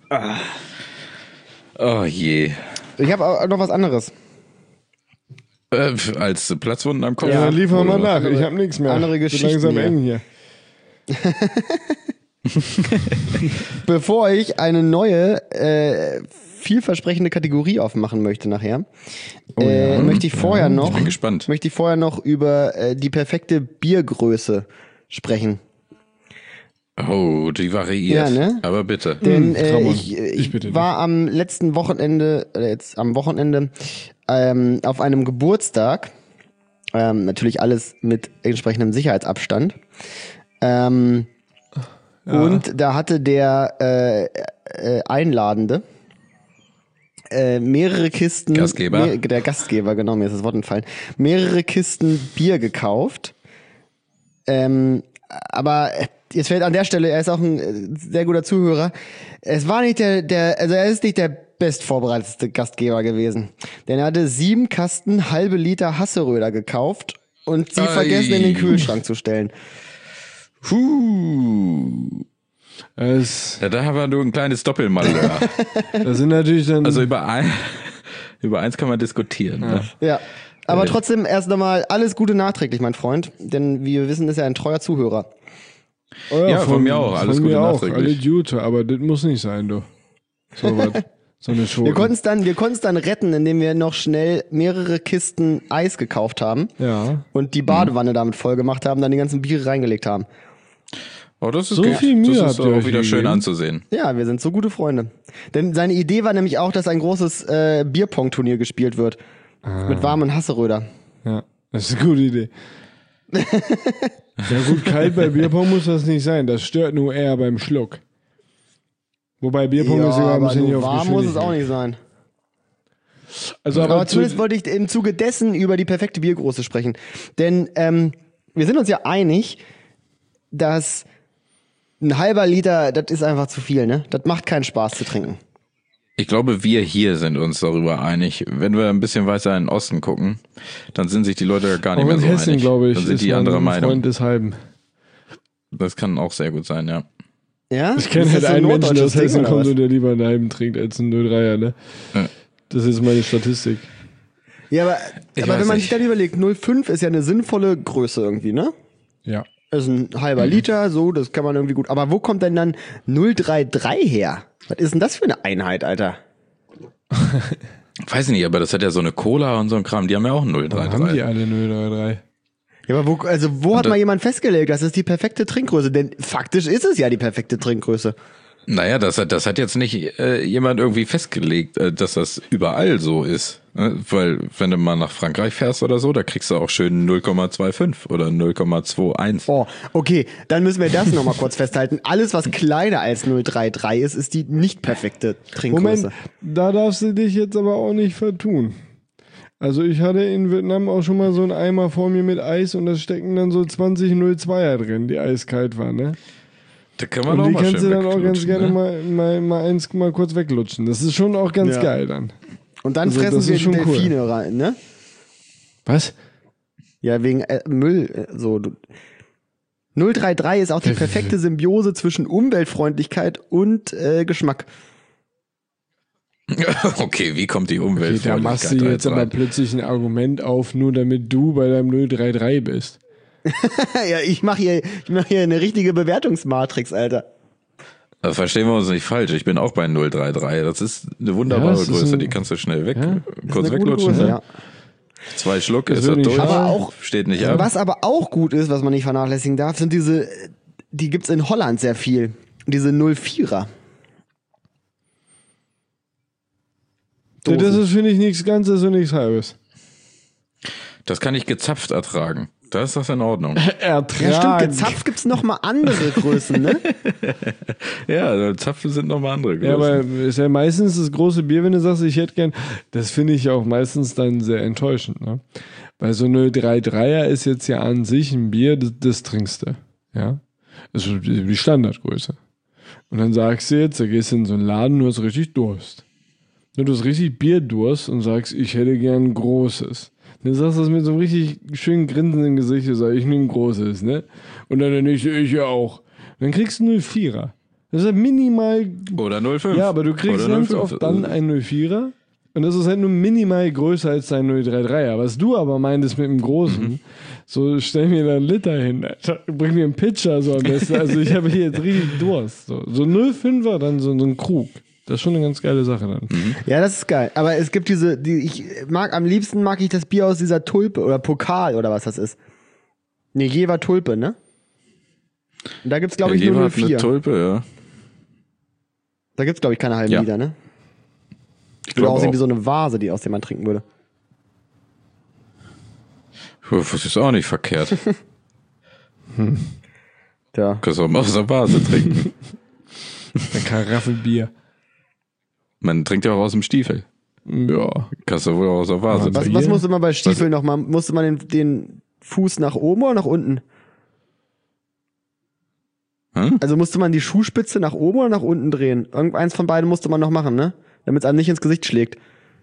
S1: Oh je.
S3: Ich habe auch noch was anderes.
S1: Äh, als Platzwunden am Kopf.
S2: Ja, dann liefern wir
S1: Oder
S2: mal
S1: was?
S2: nach. Ich habe nichts mehr.
S3: Andere
S2: Wird
S3: Geschichten
S2: langsam
S3: hier.
S2: eng hier.
S3: Bevor ich eine neue, äh, vielversprechende Kategorie aufmachen möchte nachher, äh, möchte ich vorher noch,
S1: Ich bin gespannt.
S3: möchte ich vorher noch über äh, die perfekte Biergröße sprechen.
S1: Oh, die variiert.
S3: Ja, ne?
S1: Aber bitte.
S3: Denn äh,
S2: Ramon,
S3: ich, äh,
S2: ich
S3: ich
S2: bitte
S3: war am letzten Wochenende, oder jetzt am Wochenende, ähm, auf einem Geburtstag, ähm, natürlich alles mit entsprechendem Sicherheitsabstand. Ähm, Und da hatte der äh, äh, Einladende äh, mehrere Kisten...
S1: Gastgeber.
S3: Mehr, der Gastgeber, genau, mir ist das Wort entfallen. Mehrere Kisten Bier gekauft. Ähm, aber jetzt fällt an der Stelle, er ist auch ein äh, sehr guter Zuhörer. Es war nicht der, der, also er ist nicht der bestvorbereitete Gastgeber gewesen. Denn er hatte sieben Kasten halbe Liter Hasseröder gekauft und sie
S1: Ei.
S3: vergessen in den Kühlschrank zu stellen.
S1: Puh.
S2: Es,
S1: Ja, da haben wir nur ein kleines Doppelmalheur.
S2: das sind natürlich dann.
S1: Also über, ein, über eins kann man diskutieren. Ne?
S3: Ja. Aber
S1: Äh.
S3: trotzdem erst nochmal alles Gute nachträglich, mein Freund. Denn wie wir wissen, ist er ein treuer Zuhörer.
S2: oh
S1: Ja, von mir auch. Alles
S2: von
S1: Gute
S2: mir auch.
S1: nachträglich.
S2: Alle Gute, aber das muss nicht sein, du. So was. So eine Show.
S3: Wir konnten es dann, wir konnten es dann retten, indem wir noch schnell mehrere Kisten Eis gekauft haben
S2: Ja.
S3: und die Badewanne damit voll gemacht haben, dann die ganzen Biere reingelegt haben.
S1: Oh, das ist
S2: So
S1: gut.
S2: viel Mühe
S1: Das
S2: habt
S1: ist
S2: ihr
S1: auch
S2: euch
S1: wieder schön
S2: gegeben.
S1: anzusehen.
S3: Ja, wir sind so gute Freunde. Denn seine Idee war nämlich auch, dass ein großes äh, Bierpong-Turnier gespielt wird. Mit warmen Hasseröder.
S2: Ja. Das ist eine gute Idee. Ja gut, kalt bei Bierpong muss das nicht sein. Das stört nur eher beim Schluck. Wobei Bierpong ist sogar ein
S3: aber
S2: bisschen nicht
S3: nur
S2: auf
S3: warm muss es auch
S2: Geschwindigkeit.
S3: nicht sein.
S2: Also
S3: Aber,
S2: aber, zu,
S3: zumindest wollte ich im Zuge dessen über die perfekte Biergröße sprechen. Denn ähm, wir sind uns ja einig, dass ein halber Liter, das ist einfach zu viel, ne? Das macht keinen Spaß zu trinken.
S1: Ich glaube, wir hier sind uns darüber einig. Wenn wir ein bisschen weiter in den Osten gucken, dann sind sich die Leute gar nicht
S2: auch
S1: mehr
S2: in
S1: so
S2: Hessen,
S1: einig.
S2: glaube ich,
S1: Dann sind
S2: ist
S1: die
S2: man
S1: anderer
S2: ein
S1: Meinung.
S2: Freund des Halben.
S1: Das kann auch sehr gut sein, ja.
S3: Ja?
S2: Ich kenne
S3: Ist
S2: halt
S3: das so
S2: einen Menschen, der aus
S3: norddeutsches Ding,
S2: Hessen
S3: oder
S2: kommt
S3: was?
S2: und der lieber einen halben trinkt als einen null Dreier, ne?
S1: Ja.
S2: Das ist meine Statistik.
S3: Ja, aber,
S1: Ich
S3: aber
S1: weiß
S3: wenn man
S1: nicht.
S3: sich dann überlegt, null Komma fünf ist ja eine sinnvolle Größe irgendwie, ne?
S2: Ja.
S3: Das ist ein halber
S1: Mhm.
S3: Liter, so, das kann man irgendwie gut. Aber wo kommt denn dann null Komma dreiunddreißig her? Was ist denn das für eine Einheit, Alter?
S1: Weiß ich nicht, aber das hat ja so eine Cola und so ein Kram. Die haben ja auch einen null Komma
S2: Dann haben die
S1: dreiunddreißig.
S2: alle null Komma dreiunddreißig.
S3: Ja, aber wo, also wo hat
S1: da-
S3: mal jemand festgelegt, das ist die perfekte Trinkgröße? Denn faktisch ist es ja die perfekte Trinkgröße.
S1: Naja, das hat, das hat jetzt nicht äh, jemand irgendwie festgelegt, äh, dass das überall so ist. Ne? Weil, wenn du mal nach Frankreich fährst oder so, da kriegst du auch schön null Komma fünfundzwanzig oder null Komma einundzwanzig.
S3: Oh, okay, dann müssen wir das nochmal kurz festhalten. Alles, was kleiner als null Komma dreiunddreißig ist, ist die nicht perfekte Trinkgröße.
S2: Moment, da darfst du dich jetzt aber auch nicht vertun. Also ich hatte in Vietnam auch schon mal so einen Eimer vor mir mit Eis und da stecken dann so zwanzig null Komma zweier drin, die eiskalt waren, ne?
S1: Da kann man
S2: Und
S1: auch
S2: die
S1: mal
S2: kannst du
S1: schön
S2: dann auch ganz
S1: weglutschen,
S2: gerne
S1: ne?
S2: mal, mal, mal eins mal kurz weglutschen. Das ist schon auch ganz
S3: Ja.
S2: geil dann.
S3: Und dann
S2: Also,
S3: fressen
S2: das
S3: wir
S2: ist
S3: die
S2: schon cool.
S3: Delfine rein, ne?
S2: Was?
S3: Ja, wegen äh, Müll, äh, so. du- null Komma dreiunddreißig ist auch die perfekte Symbiose zwischen Umweltfreundlichkeit und äh, Geschmack.
S1: Okay, wie kommt die
S2: Okay,
S1: Umwelt
S2: da machst du jetzt aber plötzlich ein Argument auf, nur damit du bei deinem null Komma dreiunddreißig bist.
S3: Ja, ich mache hier, ich mach hier eine richtige Bewertungsmatrix, Alter.
S1: Also verstehen wir uns nicht falsch, ich bin auch bei null Komma dreiunddreißig. Das ist eine wunderbare
S2: Ja, das ist
S1: Größe,
S2: ein-
S1: die kannst du schnell weg,
S2: Ja,
S1: kurz
S3: Ist eine gute
S1: weglutschen.
S3: Größe,
S1: Ne?
S3: ja.
S1: Zwei Schluck
S2: Das
S1: ist
S2: wird
S1: er
S2: nicht
S1: durch,
S3: Aber auch-
S1: steht nicht ab.
S3: Was aber auch gut ist, was man nicht vernachlässigen darf, sind diese, die gibt's in Holland sehr viel. Diese null Komma vierer.
S2: Ja, das
S3: Dosen.
S2: ist, finde ich, nichts Ganzes und nichts Halbes.
S1: Das kann ich gezapft ertragen. Da ist das in Ordnung.
S2: Ertrag.
S3: Ja, stimmt, gezapft gibt's noch mal andere Größen, ne?
S1: Ja, Zapfen sind nochmal andere Größen.
S2: Ja, aber ist ja meistens das große Bier, wenn du sagst, ich hätte gern, das finde ich auch meistens dann sehr enttäuschend, ne? Weil so null Komma dreiunddreißiger ist jetzt ja an sich ein Bier, das, das trinkst du, ja? Also die Standardgröße. Und dann sagst du jetzt, da gehst du in so einen Laden, du hast richtig Durst. Du hast richtig Bierdurst und sagst, ich hätte gern ein großes. Dann sagst du das mit so einem richtig schönen Grinsen im Gesicht, du sagst, ich nehme ein großes, ne? Und dann nicht, ich ja auch. Dann kriegst du null Komma vierer. Das ist ja minimal.
S1: Oder null Komma fünf.
S2: Ja, aber du kriegst
S1: Oder
S2: ganz
S1: null Komma fünf.
S2: oft dann ein null Komma vierer. Und das ist halt nur minimal größer als dein null Komma dreiunddreißiger. Was du aber meintest mit dem Großen,
S1: Mhm.
S2: so stell mir da einen Liter hin, Alter. Bring mir einen Pitcher so am besten. Also ich habe hier jetzt richtig Durst. So, so null Komma fünfer, dann so, so ein Krug. Das ist schon eine ganz geile Sache dann.
S1: Mhm.
S3: Ja, das ist geil. Aber es gibt diese, die, ich mag, am liebsten mag ich das Bier aus dieser Tulpe oder Pokal oder was das ist. Ne, Jever Tulpe, ne? Und da gibt's, glaube ich,
S1: Ja,
S3: nur
S1: jemand
S3: null
S1: hat eine
S3: Komma vier.
S1: Tulpe, ja.
S3: Da gibt's, glaube ich, keine halben
S1: Ja.
S3: Liter, ne?
S1: Ich
S3: Oder
S1: glaube
S3: aussehen
S1: auch.
S3: wie so eine Vase, die aus der man trinken würde.
S1: Das ist auch nicht verkehrt.
S3: Ja.
S1: Kannst auch mal aus der Vase trinken.
S2: Eine Karaffe Bier.
S1: Man trinkt ja auch aus dem Stiefel.
S2: Ja.
S1: Kannst du wohl auch so wahr sein.
S3: Was, was musste man bei Stiefeln noch mal? Musste man den, den Fuß nach oben oder nach unten?
S1: Hm?
S3: Also musste man die Schuhspitze nach oben oder nach unten drehen? Irgendeins von beiden musste man noch machen, ne? Damit es einem nicht ins Gesicht schlägt.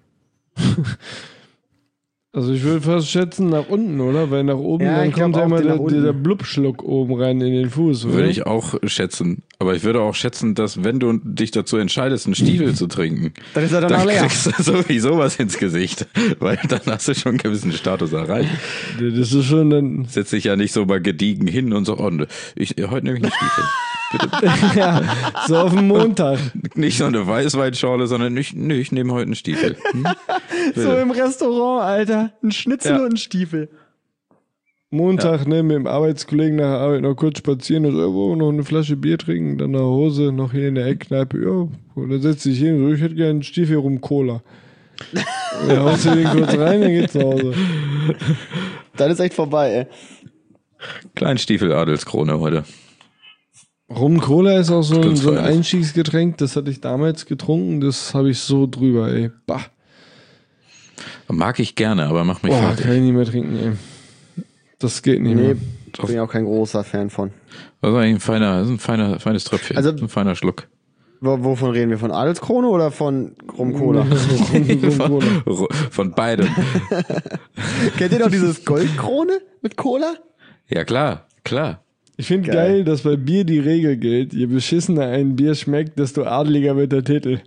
S2: Also ich würde fast schätzen nach unten, oder? Weil nach oben,
S3: Ja,
S2: dann
S3: ich glaub
S2: kommt ja
S3: auch
S2: immer
S3: den
S2: der,
S3: nach unten.
S2: der Blubschluck oben rein in den Fuß, oder?
S1: Würde ich auch schätzen. Aber ich würde auch schätzen, dass wenn du dich dazu entscheidest, einen Stiefel zu trinken,
S3: Dann ist er danach
S1: dann
S3: leer.
S1: kriegst du sowieso was ins Gesicht. Weil dann hast du schon einen gewissen Status erreicht.
S2: Das ist schon dann...
S1: Setz dich ja nicht so mal gediegen hin und so, oh, ich, heute nehme ich einen Stiefel. Bitte.
S2: Ja, so auf dem Montag.
S1: Nicht so eine Weißweinschorle, sondern ich, nee, ich nehme heute einen Stiefel. Hm?
S3: So im Restaurant, Alter. Ein Schnitzel
S2: Ja.
S3: und ein Stiefel.
S2: Montag, ja. ne, mit dem Arbeitskollegen nach der Arbeit noch kurz spazieren und so, irgendwo noch eine Flasche Bier trinken, dann nach Hause, noch hier in der Eckkneipe, ja, und dann setzt sich hin, so, ich hätte gerne einen Stiefel rum Cola. Und dann haust du den kurz rein, dann geht's nach Hause.
S3: Dann ist echt vorbei, ey.
S1: Kleinstiefel Adelskrone heute.
S2: Rum Cola ist auch so ein, so ein
S1: feierlich.
S2: Einstiegsgetränk, das hatte ich damals getrunken, das habe ich so drüber, ey. Bah.
S1: Mag ich gerne, aber mach mich
S2: Boah,
S1: fertig.
S2: kann ich nicht mehr trinken, ey. Das geht nicht
S3: Nee,
S2: mehr.
S3: bin ich auch kein großer Fan von.
S1: Das ist eigentlich ein feiner, das ist ein feiner, feines Tröpfchen.
S3: Also-
S1: Das ist ein feiner Schluck.
S3: Wo, wovon reden wir? Von Adelskrone oder von Rum Cola?
S2: Rum Cola.
S1: Ro- Von beidem.
S3: Kennt ihr noch dieses Goldkrone mit Cola?
S1: Ja, klar, klar.
S2: Ich finde
S3: Geil.
S2: geil, dass bei Bier die Regel gilt, je beschissener ein Bier schmeckt, desto adeliger wird der Titel.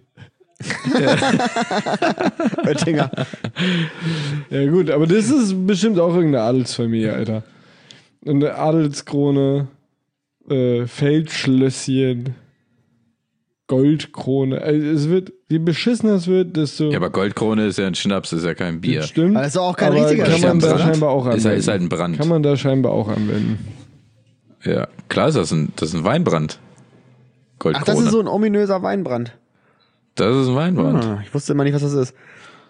S3: Oettinger.
S2: Ja gut, aber das ist bestimmt auch irgendeine Adelsfamilie, Alter. Eine Adelskrone, äh, Feldschlösschen, Goldkrone. Also es wird, je beschissener es wird, desto...
S1: Ja, aber Goldkrone ist ja ein Schnaps, ist ja kein Bier.
S2: Stimmt.
S3: Aber das ist doch auch kein
S2: aber
S3: richtiger
S2: kann man
S3: Schnaps,
S2: da
S3: oder?
S2: scheinbar auch anwenden.
S1: Ist halt, ist halt ein Brand.
S2: Kann man da scheinbar auch anwenden.
S1: Ja, klar ist das ein, das ist ein Weinbrand.
S3: Ach,
S1: Goldkrone.
S3: das ist so ein ominöser Weinbrand.
S1: Das ist ein Weinbrand.
S3: Ah, ich wusste immer nicht, was das ist.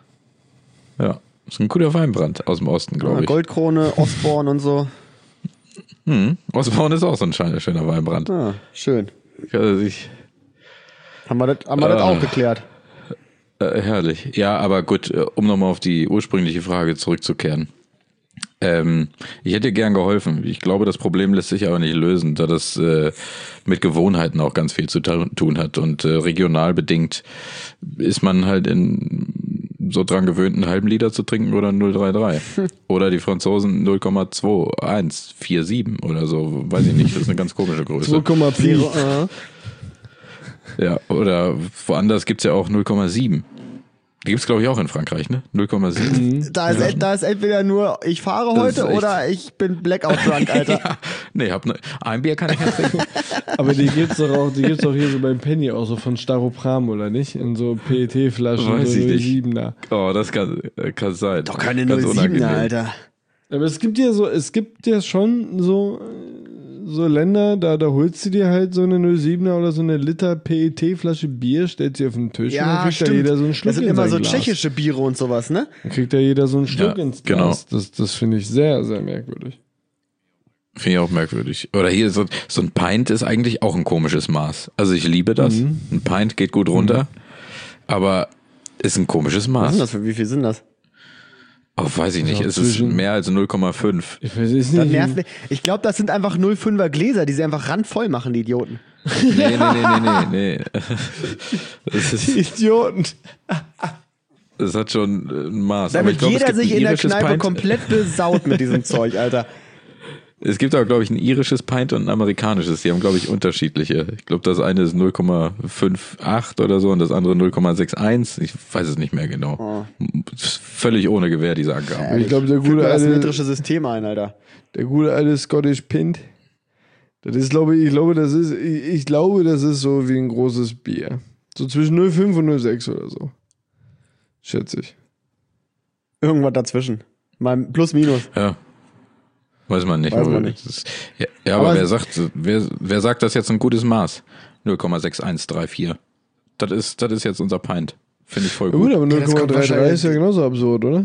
S1: Ja, das ist ein guter Weinbrand aus dem Osten, glaube
S3: Ah,
S1: ich.
S3: Goldkrone, Osborn und so.
S1: Hm. Osborn ist auch so ein schöner, schöner Weinbrand.
S3: Ah, schön.
S1: Also ich,
S3: Haben wir das, haben wir das
S1: Ah.
S3: auch geklärt.
S1: äh, herrlich. Ja, aber gut, äh, um nochmal auf die ursprüngliche Frage zurückzukehren. Ähm, ich hätte gern geholfen. Ich glaube, das Problem lässt sich aber nicht lösen, da das äh, mit Gewohnheiten auch ganz viel zu ta- tun hat. Und äh, regional bedingt ist man halt in so dran gewöhnt, einen halben Liter zu trinken oder null Komma dreiunddreißig. Oder die Franzosen null Komma zweiundachtzig siebenundvierzig oder so. Weiß ich nicht, das ist eine ganz komische Größe.
S2: zwei Komma vier.
S3: Zero, äh.
S1: Ja, oder woanders gibt's ja auch null Komma sieben. Die gibt's glaube ich auch in Frankreich, ne? null Komma sieben.
S3: Da ist, da ist entweder nur, ich fahre
S1: Das ist
S3: heute
S1: echt-
S3: oder ich bin Blackout drunk, Alter.
S1: Ja, nee, hab ne, ein Bier kann ich nicht trinken.
S2: Aber die gibt's doch auch, die gibt's doch hier so beim Penny auch so von Staropram, oder nicht? In so P E T-Flaschen,
S1: Weiß
S2: so
S1: ich nicht.
S2: siebener.
S1: Oh, das kann, äh, kann sein.
S3: Doch keine
S1: Ganz
S3: null Komma siebener,
S1: unangenehm.
S3: Alter.
S2: Aber es gibt ja so, es gibt ja schon so, so Länder, da, da holst du dir halt so eine null Komma siebener oder so eine Liter P E T-Flasche Bier, stellst sie auf den Tisch und dann
S3: Ja,
S2: kriegt da
S3: stimmt.
S2: jeder so einen Schluck
S3: Das sind
S2: in
S3: immer
S2: sein
S3: so
S2: Glas.
S3: tschechische Biere und sowas, ne?
S2: Dann kriegt da jeder so einen Schluck
S1: Ja,
S2: ins
S1: genau.
S2: Glas. Das, das finde ich sehr, sehr merkwürdig.
S1: Finde ich auch merkwürdig. Oder hier, so, so ein Pint ist eigentlich auch ein komisches Maß. Also ich liebe das.
S2: Mhm.
S1: Ein Pint geht gut runter. Aber ist ein komisches
S3: Was
S1: Maß.
S3: sind das für, wie viel sind das?
S1: Oh, weiß ich nicht.
S2: Ja,
S1: Es ist
S2: zwischen-
S1: mehr als null Komma fünf.
S2: Ich weiß es
S3: Das
S2: nicht.
S3: nervt mich. Ich glaube, das sind einfach null Komma fünfer Gläser, die sie einfach randvoll machen, die Idioten.
S1: Nee, nee, nee, nee, nee, nee. Das, ist,
S2: Idioten.
S1: das hat schon ein Maß. Aber
S3: Damit
S1: ich glaub, es
S3: jeder
S1: gibt ein
S3: sich in der
S1: irisches
S3: Kneipe
S1: Pint.
S3: komplett besaut mit diesem Zeug, Alter.
S1: Es gibt aber, glaube ich, ein irisches Pint und ein amerikanisches. Die haben, glaube ich, unterschiedliche. Ich glaube, das eine ist null Komma achtundfünfzig oder so und das andere null Komma einundsechzig. Ich weiß es nicht mehr genau. Völlig ohne Gewähr, diese Angaben.
S2: Ich glaube, der
S3: Fügt
S2: gute
S3: mir das
S2: alte,
S3: metrische System ein, Alter.
S2: der gute alte Scottish Pint. Das ist, glaube ich, ich glaube, das ist, ich, ich glaube, das ist so wie ein großes Bier. So zwischen null Komma fünf und null Komma sechs oder so. Schätze ich.
S3: Irgendwas dazwischen. Mal plus, minus.
S1: Ja. Weiß man nicht.
S3: Weiß man
S1: aber
S3: nicht.
S1: das ist- ja, ja, aber,
S3: Aber
S1: wer
S3: es-
S1: sagt, wer, wer sagt das jetzt ein gutes Maß? null Komma sechs eins drei vier. Das ist, das ist jetzt unser Pint. Finde ich voll
S2: Ja, gut,
S1: gut.
S2: aber
S3: Ja,
S2: null
S3: das
S2: Komma
S3: kommt
S2: dreiunddreißig ist ja
S3: wahrscheinlich-
S2: genauso absurd, oder?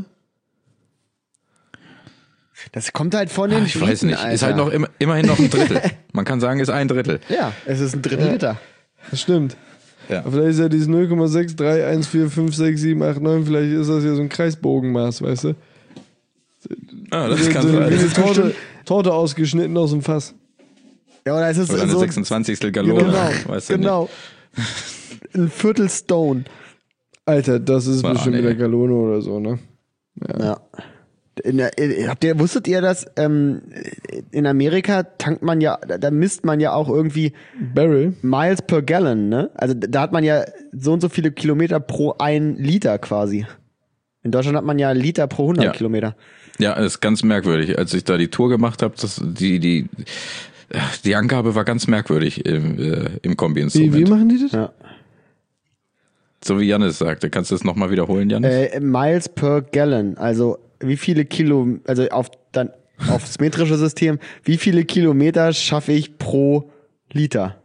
S3: Das kommt halt von den
S1: Ah, Ich weiß
S3: Briten,
S1: nicht.
S3: Alter.
S1: Ist halt noch immer, immerhin noch ein Drittel. Man kann sagen, ist ein Drittel.
S3: Ja, es ist ein Drittel Liter.
S2: Das stimmt.
S1: Ja.
S2: Aber vielleicht ist ja dieses null Komma sechs drei eins vier fünf sechs sieben acht neun, vielleicht ist das ja so ein Kreisbogenmaß, weißt du?
S1: Ah, das
S2: so,
S1: kann
S2: so
S1: sein.
S2: wie eine Torte, Torte ausgeschnitten aus dem Fass.
S3: Ja, oder ist es
S1: Oder eine
S3: so,
S1: sechsundzwanzigstel Gallone.
S3: genau,
S1: Weißt du
S3: genau. Ein Viertel Stone.
S2: Alter, das ist
S1: Ah,
S2: bestimmt
S1: nee.
S2: mit der Gallone oder so, ne?
S3: Ja. In der, in, habt ihr, wusstet ihr, dass ähm, in Amerika tankt man ja, da, da misst man ja auch irgendwie
S2: Barrel.
S3: Miles per Gallon, ne? Also da hat man ja so und so viele Kilometer pro ein Liter quasi. In Deutschland hat man ja Liter pro hundert
S1: Ja.
S3: Kilometer.
S1: Ja, das ist ganz merkwürdig. Als ich da die Tour gemacht habe, das, die, die, die Angabe war ganz merkwürdig im, äh, im
S2: Wie,
S1: Kombi-Instrument.
S2: wie machen die das?
S3: Ja.
S1: So wie Jannis sagte. Kannst du das nochmal wiederholen, Jannis?
S3: Äh, Miles per Gallon, also wie viele Kilo, also auf dann aufs metrische System, wie viele Kilometer schaffe ich pro Liter?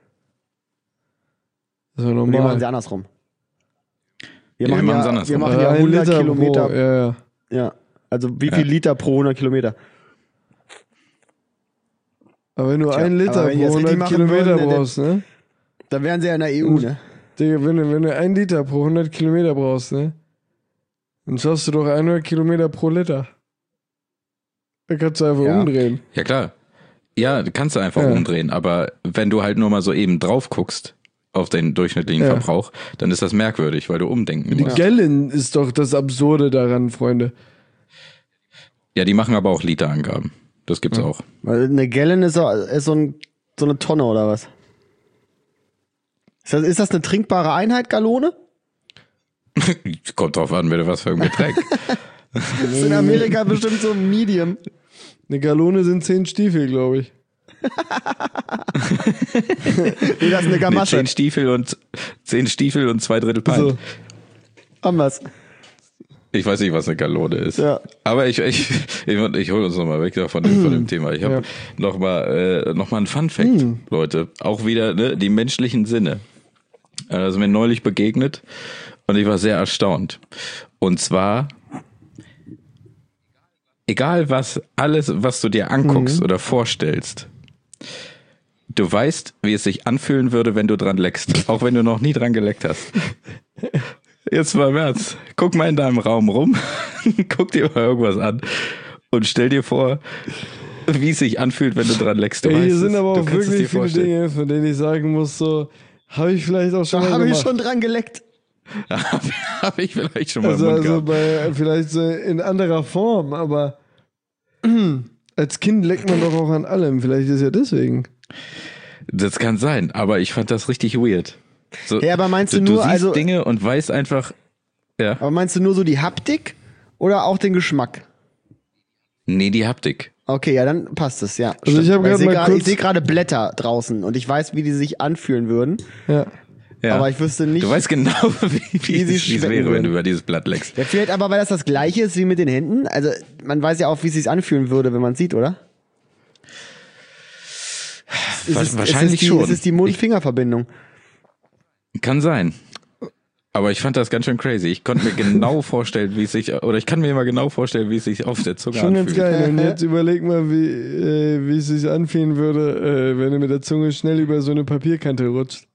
S2: Das ist ja
S3: Und wir machen sie
S2: normal.
S3: andersrum. Wir
S1: Ja,
S3: machen
S1: wir
S3: ja,
S1: machen's andersrum.
S3: wir machen
S2: Äh,
S3: ja
S2: ein
S3: hundert
S2: Liter
S3: Kilometer.
S2: Pro, ja, ja.
S3: Ja, also wie viel
S1: Ja.
S3: Liter pro hundert Kilometer?
S2: Aber wenn du
S3: Tja,
S2: einen Liter
S3: aber wenn die
S2: pro
S3: das richtig
S2: hundert
S3: machen
S2: Kilometer
S3: würden, dann-
S2: brauchst, ne?
S3: Dann wären sie ja in der E U, ne?
S2: Digga, wenn du, wenn du einen Liter pro hundert Kilometer brauchst, ne? Dann schaffst du doch hundert Kilometer pro Liter. Da kannst du einfach
S3: Ja.
S2: umdrehen.
S1: Ja, klar. Ja, kannst du einfach
S2: Ja.
S1: umdrehen. Aber wenn du halt nur mal so eben drauf guckst auf den durchschnittlichen
S2: Ja.
S1: Verbrauch, dann ist das merkwürdig, weil du umdenken
S2: Die
S1: musst.
S2: Gallon ist doch das Absurde daran, Freunde.
S1: Ja, die machen aber auch Literangaben. Das gibt's auch.
S3: Weil eine Gallon ist so, ist so, ein, so eine Tonne oder was? Ist das, ist das eine trinkbare Einheit, Gallone?
S1: Kommt drauf an, wer du was für ein Getränk.
S3: Das ist in Amerika bestimmt so ein Medium.
S2: Eine Gallone sind zehn Stiefel, glaube ich.
S3: Nee, das ist eine
S1: Nee,
S3: Gamasche.
S1: zehn Stiefel und zehn Stiefel und zwei Drittel Pint.
S2: So.
S3: Haben wir's.
S1: Ich weiß nicht, was eine Gallone ist.
S3: Ja.
S1: Aber ich, ich, ich, ich hole uns nochmal weg von dem, von dem Thema. Ich habe
S2: Ja.
S1: nochmal äh, noch mal einen Fun-Fact, Leute. Auch wieder ne, die menschlichen Sinne. Äh, Das ist mir neulich begegnet und ich war sehr erstaunt. Und zwar, egal was, alles, was du dir anguckst oder vorstellst, du weißt, wie es sich anfühlen würde, wenn du dran leckst. Auch wenn du noch nie dran geleckt hast. Jetzt mal im Ernst. Guck mal in deinem Raum rum, guck dir mal irgendwas an und stell dir vor, wie es sich anfühlt, wenn du dran leckst. Du
S2: Ey, hier
S1: weißt
S2: sind
S1: es.
S2: aber
S1: Du
S2: auch
S1: kannst es dir
S2: wirklich viele
S1: vorstellen.
S2: Dinge, von denen ich sagen muss, so, habe ich vielleicht auch schon
S3: Da
S2: mal
S3: habe ich
S2: gemacht.
S3: schon dran geleckt.
S1: Habe ich vielleicht schon mal
S2: Also,
S1: im Mund
S2: also
S1: gehabt.
S2: bei, vielleicht so in anderer Form, aber als Kind leckt man doch auch an allem. Vielleicht ist ja deswegen.
S1: Das kann sein, aber ich fand das richtig weird. So,
S3: Ja, aber meinst du
S1: du,
S3: nur,
S1: du siehst
S3: also-
S1: Dinge und weißt einfach, ja,
S3: Aber meinst du nur so die Haptik oder auch den Geschmack?
S1: nee, die Haptik.
S3: Okay, ja, dann passt es, ja.
S2: Also ich hab
S3: Weil
S2: grad
S3: seh
S2: mal
S3: grad-
S2: kurz-
S3: ich sehe gerade Blätter draußen und ich weiß, wie die sich anfühlen würden,
S2: Ja.
S1: Ja.
S3: aber ich wüsste nicht.
S1: Du weißt genau, wie, wie,
S3: wie sie
S1: es, wie es
S3: schmecken
S1: wäre, wenn
S3: würden.
S1: du über dieses Blatt leckst.
S3: Ja, vielleicht aber, weil das das gleiche ist wie mit den Händen. Also man weiß ja auch, wie es sich anfühlen würde, wenn man es sieht, oder? Es
S1: Wa-
S3: ist,
S1: wahrscheinlich
S3: es ist die,
S1: schon.
S3: Es ist die Mund-Finger-Verbindung.
S1: Kann sein. Aber ich fand das ganz schön crazy. Ich konnte mir genau vorstellen, wie es sich, oder ich kann mir immer genau vorstellen, wie es sich auf der Zunge
S2: Schon ganz
S1: anfühlt.
S2: geil. Und jetzt überleg mal, wie, äh, wie es sich anfühlen würde, äh, wenn du mit der Zunge schnell über so eine Papierkante rutscht.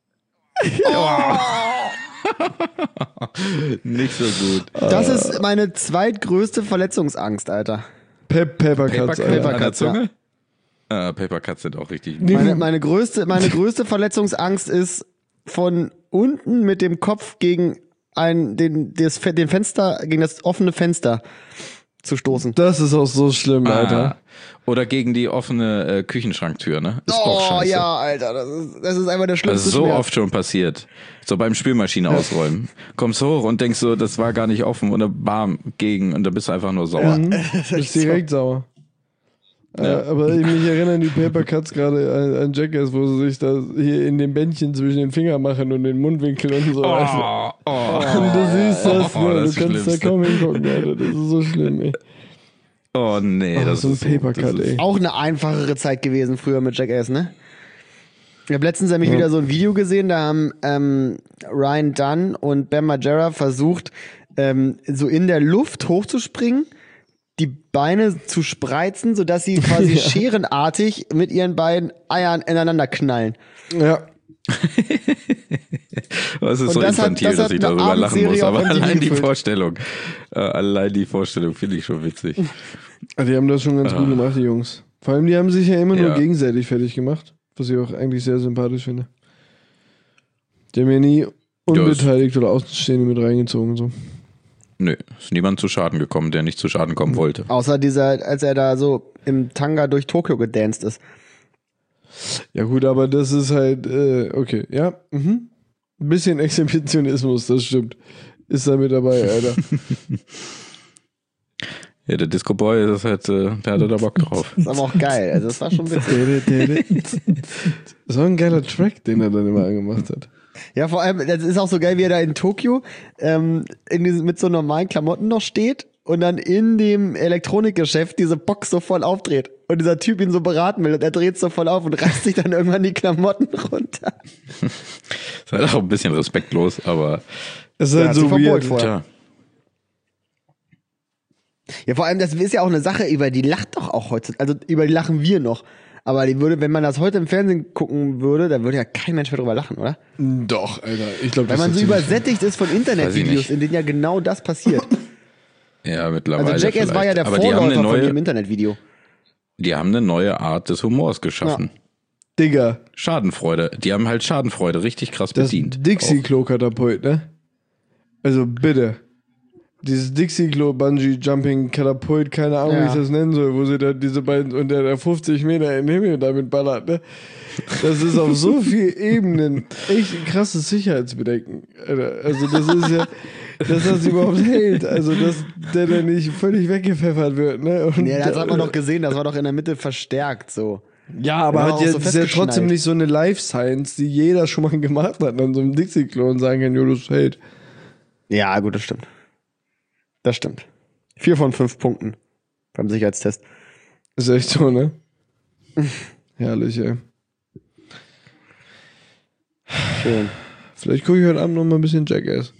S1: Nicht so gut.
S3: Das ist meine zweitgrößte Verletzungsangst, Alter.
S2: Pep Papercuts,
S1: Papercut
S2: Alter.
S1: an der
S3: Papercuts,
S1: Zunge? Ah, Papercuts sind auch richtig.
S3: Meine, meine, größte, meine größte Verletzungsangst ist, von unten mit dem Kopf gegen ein, den, das, Fe- den Fenster, gegen das offene Fenster zu stoßen.
S2: Das ist auch so schlimm,
S1: Ah,
S2: Alter.
S1: oder gegen die offene äh, Küchenschranktür, ne? Ist auch
S3: Oh
S1: scheiße.
S3: ja, Alter, das ist, das ist einfach der
S1: Das
S3: schlimmste
S1: ist so
S3: Schmerz.
S1: oft schon passiert. So beim Spülmaschine ausräumen. Kommst hoch und denkst so, das war gar nicht offen und dann bam, gegen und dann bist du einfach nur sauer.
S2: Mhm. Bist direkt sauer.
S1: Ja.
S2: Äh, aber ich mich erinnere an die Papercuts gerade an, an Jackass, wo sie sich da hier in den Bändchen zwischen den Fingern machen und den Mundwinkel und so. Alter.
S1: Oh, oh,
S2: Und du siehst das,
S1: oh,
S2: ne?
S1: das
S2: Du
S1: ist
S2: kannst da
S1: Schlimmste.
S2: kaum hingucken, Alter. Das ist so schlimm, ey.
S1: oh nee,
S2: Oh,
S1: das
S2: so ein
S1: ist
S2: Papercut,
S1: das ist-
S2: ey.
S3: Auch eine einfachere Zeit gewesen früher mit Jackass, ne? Ich habe letztens nämlich wieder so ein Video gesehen, da haben ähm, Ryan Dunn und Bam Margera versucht, ähm, so in der Luft hochzuspringen, die Beine zu spreizen, sodass sie quasi scherenartig mit ihren beiden Eiern ineinander knallen.
S2: Ja.
S1: Das ist
S3: Und
S1: so
S3: das hat-
S1: infantil,
S3: das
S1: dass
S3: hat
S1: ich
S3: eine
S1: darüber lachen
S3: Abendserie
S1: muss.
S3: auf
S1: Aber
S3: M T V
S1: allein die
S3: gefüllt.
S1: Vorstellung, äh, allein die Vorstellung finde ich schon witzig.
S2: Ah, die haben das schon ganz gut gemacht, die Jungs. Vor allem, die haben sich ja immer nur
S1: Ja.
S2: gegenseitig fertig gemacht, was ich auch eigentlich sehr sympathisch finde. Die haben ja nie unbeteiligt oder Außenstehende mit reingezogen. So.
S1: Nö, ist niemand zu Schaden gekommen, der nicht zu Schaden kommen wollte.
S3: Außer dieser, als er da so im Tanga durch Tokio gedanced ist.
S2: Ja gut, aber das ist halt, äh, okay, ja. Mhm. Ein bisschen Exhibitionismus, das stimmt. Ist da mit dabei, Alter.
S1: Ja, der Disco Boy, das ist halt, äh, der hatte da Bock drauf.
S3: Ist aber auch geil. Also das war schon witzig.
S2: Das war ein geiler Track, den er dann immer angemacht hat.
S3: Ja, vor allem, das ist auch so geil, wie er da in Tokio ähm, in diesem, mit so normalen Klamotten noch steht und dann in dem Elektronikgeschäft diese Box so voll aufdreht. Und dieser Typ ihn so beraten will und er dreht so voll auf und reißt sich dann irgendwann die Klamotten runter.
S1: Ist halt auch ein bisschen respektlos, aber
S2: Das ist
S3: Der
S2: halt
S3: hat
S2: so
S3: sich verbeult
S2: weird.
S3: vorher.
S1: tja.
S3: Ja, vor allem, das ist ja auch eine Sache, über die lacht doch auch heute. Also über die lachen wir noch. Aber die würde, wenn man das heute im Fernsehen gucken würde, dann würde ja kein Mensch mehr drüber lachen, oder?
S2: Doch, Alter. Ich glaube,
S3: Weil man so übersättigt ist von
S1: Weiß ich
S3: Internetvideos,
S1: nicht.
S3: in denen ja genau das passiert.
S1: Ja, mittlerweile
S3: Also Jackass war ja der
S1: vielleicht. Aber die haben
S3: Vorläufer
S1: eine
S3: von dem
S1: neue,
S3: Internetvideo.
S1: die haben eine neue Art des Humors geschaffen.
S2: Digga,
S1: Schadenfreude. Die haben halt Schadenfreude richtig krass
S2: das
S1: bedient.
S2: Dixie-Klo-Katapult, ne? Also bitte. Dieses Dixie-Klo-Bungee-Jumping-Katapult, keine Ahnung,
S3: Ja.
S2: wie ich das nennen soll, wo sie da diese beiden und der da fünfzig Meter in den Himmel damit ballert, ne? Das ist auf so vielen Ebenen echt ein krasses Sicherheitsbedenken. Alter. Also das ist ja, dass das überhaupt hält. Also dass der da nicht völlig weggepfeffert wird, ne? Und
S3: Ja, das hat man doch gesehen, das war doch in der Mitte verstärkt so.
S2: Ja, aber
S3: Ja,
S2: hat
S3: auch
S2: ja,
S3: so
S2: das ist ja
S3: festgeschnallt.
S2: trotzdem nicht so eine Life-Science, die jeder schon mal gemacht hat an so einem Dixie-Klo und sagen kann, jo, das hält.
S3: Ja, gut, das stimmt. Das stimmt. Vier von fünf Punkten beim Sicherheitstest.
S2: Ist echt so, ne? Herrlich, ey.
S3: Schön.
S2: Vielleicht gucke ich heute Abend noch mal ein bisschen Jackass.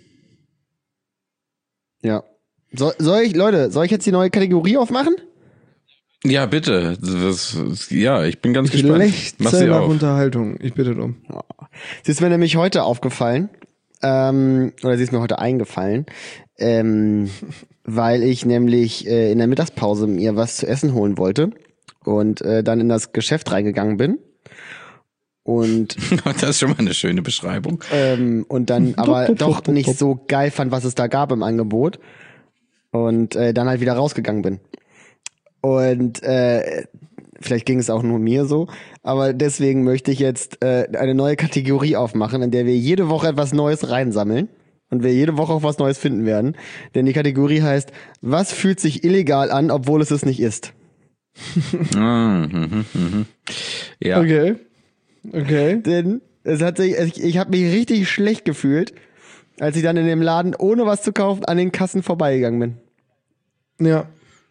S3: Ja. So, soll ich, Leute, soll ich jetzt die neue Kategorie aufmachen?
S1: Ja, bitte. Das, ja, ich bin ganz
S2: Ich
S1: gespannt. Mach
S2: lechze
S1: sie
S2: nach
S1: auf.
S2: Unterhaltung. Ich bitte drum.
S3: Sie ist mir nämlich heute aufgefallen, ähm, oder sie ist mir heute eingefallen, ähm, weil ich nämlich äh, in der Mittagspause mir was zu essen holen wollte und äh, dann in das Geschäft reingegangen bin und
S1: Das ist schon mal eine schöne Beschreibung.
S3: ähm, und dann aber doch nicht so geil fand, was es da gab im Angebot und äh, dann halt wieder rausgegangen bin. Und äh, vielleicht ging es auch nur mir so, aber deswegen möchte ich jetzt äh, eine neue Kategorie aufmachen, in der wir jede Woche etwas Neues reinsammeln und wir jede Woche auch was Neues finden werden. Denn die Kategorie heißt, was fühlt sich illegal an, obwohl es es nicht ist?
S1: Ah, mhm, mhm. Ja,
S2: Okay. Okay.
S3: Denn es hat sich, ich, ich habe mich richtig schlecht gefühlt, als ich dann in dem Laden, ohne was zu kaufen, an den Kassen vorbeigegangen bin.
S2: Ja.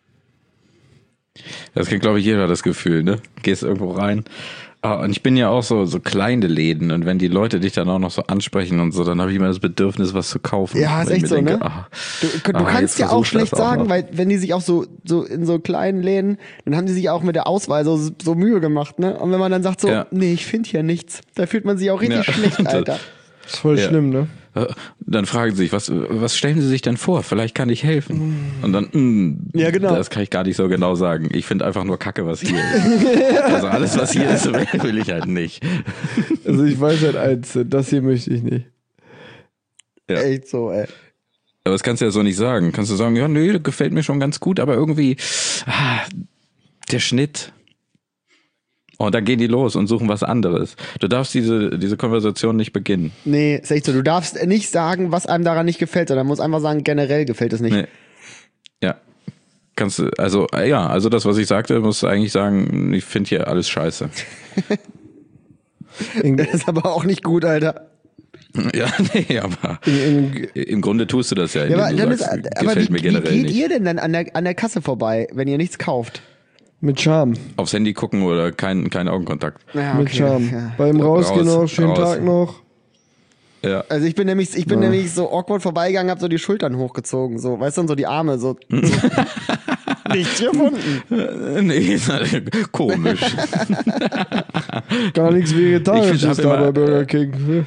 S1: das kennt, glaube ich, jeder das Gefühl, ne? Gehst irgendwo rein. Ah, und ich bin ja auch so, so kleine Läden und wenn die Leute dich dann auch noch so ansprechen und so, dann habe ich immer das Bedürfnis, was zu kaufen.
S3: Ja, ist
S1: Weil ich
S3: echt
S1: mir
S3: so,
S1: denke,
S3: ne?
S1: ah,
S3: Du, du
S1: ah,
S3: kannst
S1: jetzt
S3: ja auch
S1: versuch
S3: schlecht
S1: das auch
S3: sagen,
S1: noch.
S3: weil wenn die sich auch so, so in so kleinen Läden, dann haben die sich auch mit der Auswahl so, so Mühe gemacht, ne? Und wenn man dann sagt so,
S1: Ja.
S3: nee, ich finde hier nichts, da fühlt man sich auch richtig
S1: Ja.
S3: schlecht, Alter.
S2: Ist voll
S1: Ja.
S2: schlimm, ne?
S1: Äh, Dann fragen sie sich, was, was stellen sie sich denn vor? Vielleicht kann ich helfen. Und dann, mh,
S3: Ja, genau.
S1: das kann ich gar nicht so genau sagen. Ich finde einfach nur Kacke, was hier ist. Also alles, was hier ist, will ich halt nicht.
S2: Also ich weiß halt eins, das hier möchte ich nicht.
S1: Ja.
S3: Echt so, ey.
S1: Aber das kannst du ja so nicht sagen. Kannst du sagen, ja, nö, gefällt mir schon ganz gut, aber irgendwie, ah, der Schnitt. Und dann gehen die los und suchen was anderes. Du darfst diese, diese Konversation nicht beginnen.
S3: Nee, ist echt so. Du darfst nicht sagen, was einem daran nicht gefällt, sondern musst einfach sagen, generell gefällt es nicht.
S1: Nee. Ja. Kannst du, also, äh, ja, also das, was ich sagte, musst du eigentlich sagen, ich finde hier alles scheiße.
S3: Das ist aber auch nicht gut, Alter.
S1: Ja, nee, aber
S2: In, in,
S1: im Grunde tust du das ja,
S3: Ja, aber
S1: indem
S3: dann
S1: du
S3: ist,
S1: sagst,
S3: aber
S1: gefällt
S3: wie,
S1: mir
S3: wie
S1: generell
S3: geht
S1: nicht.
S3: ihr denn dann an der, an der Kasse vorbei, wenn ihr nichts kauft?
S2: mit Charme.
S1: Aufs Handy gucken oder kein, kein Augenkontakt.
S3: Ja,
S2: Mit Charme.
S3: Ja.
S2: Beim Rausgehen
S1: Raus,
S2: noch, schönen
S1: raus.
S2: Tag noch.
S1: Ja.
S3: Also ich bin nämlich, ich bin
S2: Ja.
S3: nämlich so awkward vorbeigegangen, hab so die Schultern hochgezogen, so, weißt du, und so die Arme, so. so. Nichts gefunden.
S1: Äh, Nee, ist halt komisch.
S2: Gar nichts Vegetarisches da bei Burger King.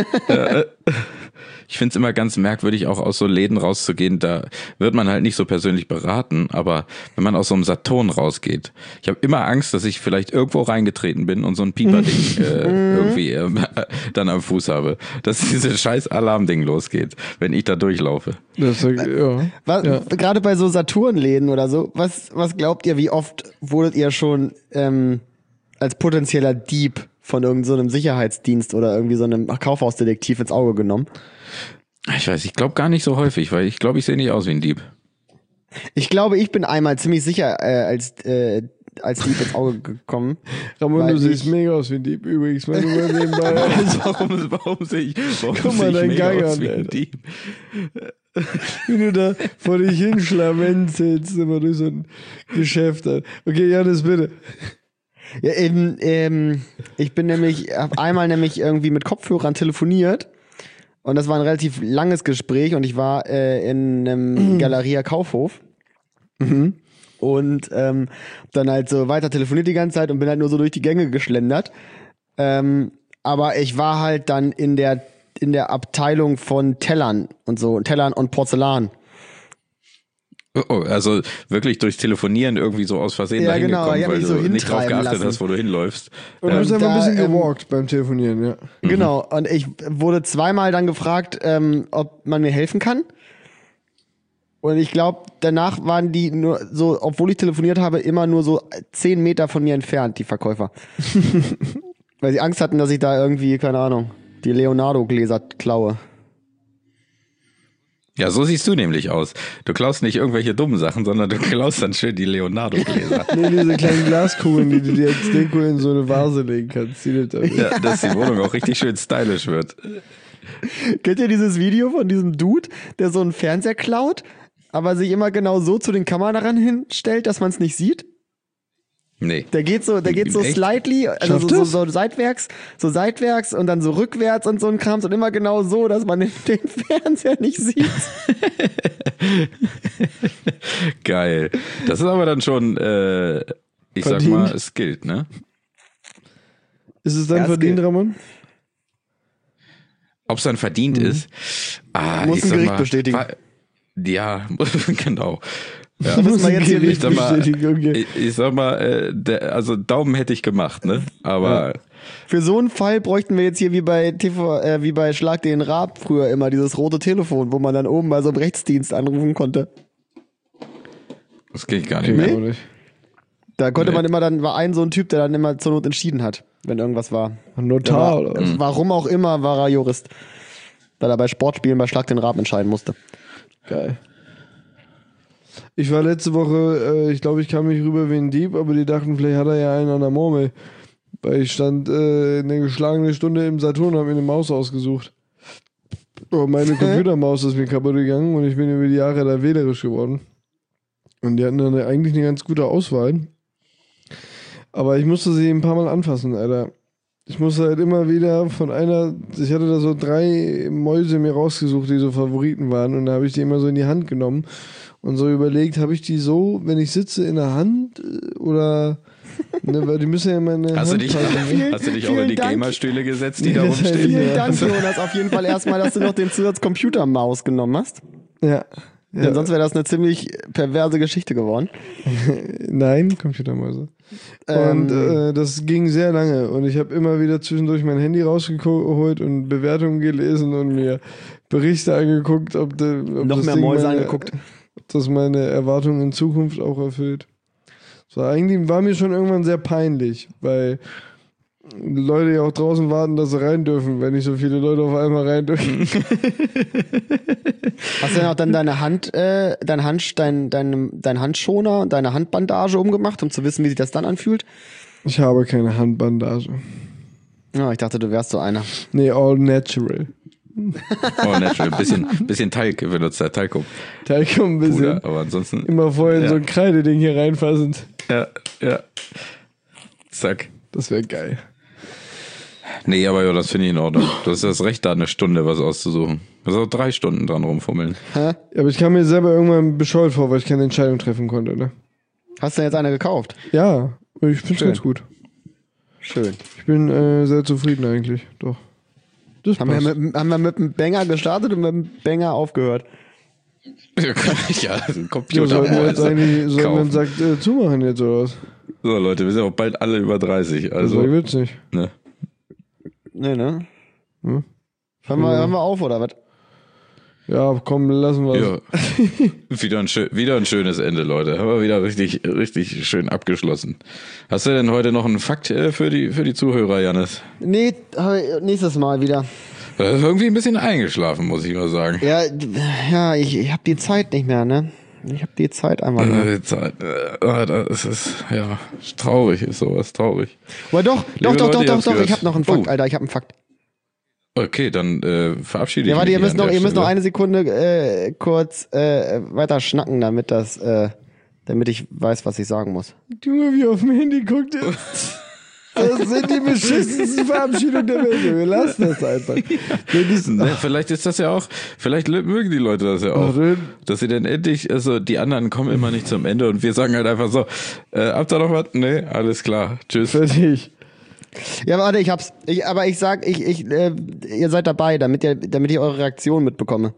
S1: Ich finde es immer ganz merkwürdig, auch aus so Läden rauszugehen. Da wird man halt nicht so persönlich beraten, aber wenn man aus so einem Saturn rausgeht, ich habe immer Angst, dass ich vielleicht irgendwo reingetreten bin und so ein Pieperding äh, irgendwie äh, dann am Fuß habe, dass dieses scheiß Alarmding losgeht, wenn ich da durchlaufe.
S2: Das, ja.
S3: Was,
S2: Ja.
S3: Gerade bei so Saturnläden oder so, was, was glaubt ihr, wie oft wurdet ihr schon ähm, als potenzieller Dieb von irgendeinem so einem Sicherheitsdienst oder irgendwie so einem Kaufhausdetektiv ins Auge genommen?
S1: Ich weiß, ich glaube gar nicht so häufig, weil ich glaube, ich sehe nicht aus wie ein Dieb.
S3: Ich glaube, ich bin einmal ziemlich sicher äh, als äh, als Dieb ins Auge gekommen.
S2: Ramon,
S3: Weil
S2: du siehst
S3: ich-
S2: mega aus wie ein Dieb übrigens. Wenn du mal nebenbei
S1: warum, warum sehe ich, warum
S2: Guck mal
S1: sehe ich
S2: deinen
S1: mega
S2: Gang
S1: aus
S2: an,
S1: wie ein
S2: Alter.
S1: Dieb?
S2: wie du da vor dich hinschlawenzelst, immer durch so ein Geschäft. Okay, Janis, bitte.
S3: Ja, eben, ähm, ich bin nämlich, hab einmal nämlich irgendwie mit Kopfhörern telefoniert und das war ein relativ langes Gespräch und ich war äh, in einem Galeria Kaufhof und ähm, dann halt so weiter telefoniert die ganze Zeit und bin halt nur so durch die Gänge geschlendert. Ähm, aber ich war halt dann in der in der Abteilung von Tellern und so, Tellern und Porzellan.
S1: Oh, also wirklich durchs Telefonieren irgendwie so aus Versehen
S3: Ja,
S1: dahin
S3: genau,
S1: gekommen,
S3: ich hab
S1: weil
S3: mich
S1: du
S3: so
S1: nicht drauf
S3: hintreiben
S1: geachtet
S3: lassen.
S1: hast, wo du hinläufst.
S2: Und du bist
S3: Ähm,
S2: einfach ein
S3: da,
S2: bisschen
S3: ähm,
S2: gewalkt beim Telefonieren, ja.
S3: Genau, und ich wurde zweimal dann gefragt, ähm, ob man mir helfen kann. Und ich glaube, danach waren die nur so, obwohl ich telefoniert habe, immer nur so zehn Meter von mir entfernt, die Verkäufer. Weil sie Angst hatten, dass ich da irgendwie, keine Ahnung, die Leonardo-Gläser klaue.
S1: Ja, so siehst du nämlich aus. Du klaust nicht irgendwelche dummen Sachen, sondern du klaust dann schön die Leonardo-Gläser.
S2: Nee, diese kleinen Glaskugeln, die du dir als Deko in so eine Vase legen kannst. Die nimmt er mit.
S1: Ja, dass die Wohnung auch richtig schön stylisch wird.
S3: Kennt ihr dieses Video von diesem Dude, der so einen Fernseher klaut, aber sich immer genau so zu den Kameran hinstellt, dass man es nicht sieht?
S1: Nee.
S3: Der geht so, der geht so
S1: Echt?
S3: slightly, also so,
S2: Schafft
S3: so,
S2: das?
S3: so seitwärts, so seitwärts und dann so rückwärts und so ein Krams und immer genau so, dass man den, den Fernseher nicht sieht.
S1: Geil. Das ist aber dann schon, äh, ich
S2: Verdient.
S1: sag mal, es gilt, ne?
S2: Ist es dann
S3: Ja, es
S2: verdient,
S3: geht.
S2: Ramon?
S1: Ob es dann verdient ist? Ah,
S3: Muss
S1: ich
S3: ein
S1: sag
S3: Gericht
S1: mal,
S3: bestätigen.
S1: wa- Ja, genau. Ja.
S3: müssen wir jetzt hier
S1: Ich sag mal,
S2: bestätigen, okay.
S1: ich, ich sag mal äh, der, also Daumen hätte ich gemacht, ne? Aber
S3: Für so einen Fall bräuchten wir jetzt hier wie bei T V, äh, wie bei Schlag den Raab früher immer dieses rote Telefon, wo man dann oben bei so einem Rechtsdienst anrufen konnte.
S1: das geht gar nicht
S2: Nee.
S1: mehr.
S2: Auch nicht.
S3: Da konnte
S1: Nee.
S3: man immer dann, war ein so ein Typ, der dann immer zur Not entschieden hat, wenn irgendwas war.
S2: Ein
S3: Der
S2: Notar
S3: war,
S2: oder was?
S3: Warum auch immer war er Jurist. Weil er bei Sportspielen bei Schlag den Raab entscheiden musste.
S2: Geil. Ich war letzte Woche, äh, ich glaube, ich kam nicht rüber wie ein Dieb, aber die dachten, vielleicht hat er ja einen an der Murmel. Weil ich stand äh, eine geschlagene Stunde im Saturn und habe mir eine Maus ausgesucht. Aber meine Computermaus ist mir kaputt gegangen und ich bin über die Jahre da wählerisch geworden. Und die hatten dann eigentlich eine ganz gute Auswahl. Aber ich musste sie ein paar Mal anfassen, Alter. Ich musste halt immer wieder von einer, ich hatte da so drei Mäuse mir rausgesucht, die so Favoriten waren. Und da habe ich die immer so in die Hand genommen und so überlegt, habe ich die so, wenn ich sitze, in der Hand äh, oder, ne, weil die müssen ja in meine
S1: Hast du
S2: Hand
S1: dich,
S2: passen. ne?
S3: Vielen-
S1: hast du dich auch in
S3: vielen
S1: die
S3: Dank.
S1: Gamerstühle gesetzt, die
S2: Nee,
S1: da
S2: das heißt-
S1: rumstehen?
S3: Vielen
S2: Ja.
S3: Dank, Jonas, auf jeden Fall erstmal, dass du noch den Zusatz Computermaus genommen hast.
S2: Ja.
S3: Denn
S2: ja.
S3: sonst wäre das eine ziemlich perverse Geschichte geworden.
S2: Nein, Computermäuse.
S3: Ähm,
S2: Und äh, das ging sehr lange und ich habe immer wieder zwischendurch mein Handy rausgeholt und Bewertungen gelesen und mir Berichte angeguckt, ob, de, ob
S3: Noch
S2: das
S3: mehr
S2: Ding
S3: Mäuse
S2: meine,
S3: angeguckt.
S2: ob das meine Erwartungen in Zukunft auch erfüllt. So, eigentlich war mir schon irgendwann sehr peinlich, weil Leute ja auch draußen warten, dass sie rein dürfen, wenn nicht so viele Leute auf einmal rein dürfen.
S3: Hast du denn auch dann deine Hand, äh, dein, Hand dein, dein, dein Handschoner und deine Handbandage umgemacht, um zu wissen, wie sich das dann anfühlt?
S2: Ich habe keine Handbandage.
S3: Ja, ich dachte, du wärst so einer.
S2: Nee, all natural.
S1: Oh, natural. Bisschen, bisschen Talg benutzt der Talkum.
S2: Talcum ein bisschen.
S1: Puder, aber ansonsten.
S2: Immer vorher in
S1: Ja.
S2: so ein Kreideding hier reinfassend.
S1: Ja, ja. Zack.
S2: Das wäre geil.
S1: Nee, aber ja, das finde ich in Ordnung. Du hast das Recht, da eine Stunde was auszusuchen. Du hast auch drei Stunden dran rumfummeln.
S3: Hä?
S2: Ja, aber ich kam mir selber irgendwann bescheuert vor, weil ich keine Entscheidung treffen konnte, ne?
S3: Hast du denn jetzt eine gekauft?
S2: Ja, ich find's
S3: Schön.
S2: ganz gut.
S3: Schön.
S2: Ich bin äh, sehr zufrieden eigentlich. Doch. Das
S3: Haben wir,
S2: passt.
S3: mit, haben wir mit dem Banger gestartet und mit dem Banger aufgehört?
S1: Ja, ein
S2: Ja,
S1: Computer.
S2: sollten wir jetzt eigentlich, sollten wir
S1: kaufen.
S2: uns sagt, äh, zumachen jetzt oder was?
S1: So, Leute, wir sind auch bald alle über dreißig.
S2: Also,
S1: Also,
S2: ich will's nicht.
S1: ne?
S3: Nee, ne?
S2: Hm?
S3: Hören wir, hören wir auf, oder was?
S2: Ja, komm, lassen wir
S1: Ja. wieder, ein schön, wieder ein schönes Ende, Leute. Haben wir wieder richtig, richtig schön abgeschlossen. Hast du denn heute noch einen Fakt äh, für die, für die Zuhörer, Jannis?
S3: Nee, nächstes Mal wieder.
S1: Das ist irgendwie ein bisschen eingeschlafen, muss ich mal sagen.
S3: Ja, ja, ich, ich habe die Zeit nicht mehr, ne? Ich habe die Zeit einfach nicht mehr.
S1: Äh, Zeit, äh, das ist, ja, traurig ist sowas, traurig.
S3: Aber doch,
S1: Liebe
S3: doch, doch,
S1: Leute,
S3: doch,
S1: ihr
S3: doch,
S1: habt's
S3: doch, ich
S1: gehört.
S3: habe noch einen Fakt,
S1: Oh.
S3: Alter, ich habe einen Fakt.
S1: Okay, dann äh, verabschiede
S3: Ja,
S1: ich
S3: warte,
S1: mich
S3: ihr müsst
S1: an
S3: noch,
S1: der
S3: ihr müsst noch
S1: Stelle.
S3: eine Sekunde äh, kurz äh, weiter schnacken, damit das, äh, damit ich weiß, was ich sagen muss.
S2: Junge, wie auf dem Handy guckt ihr. Das sind die beschissensten Verabschiedungen der Welt. Wir lassen das einfach. Das ist,
S1: Ne, vielleicht ist das ja auch, vielleicht mögen die Leute das ja auch,
S2: Ach,
S1: dass sie dann endlich, also die anderen kommen immer nicht zum Ende und wir sagen halt einfach so, äh, habt ihr noch was? Nee, alles klar, tschüss.
S2: fertig.
S3: Ja, warte, ich hab's. Ich, aber ich sag, ich, ich, äh, ihr seid dabei, damit ihr, damit ich eure Reaktion mitbekomme.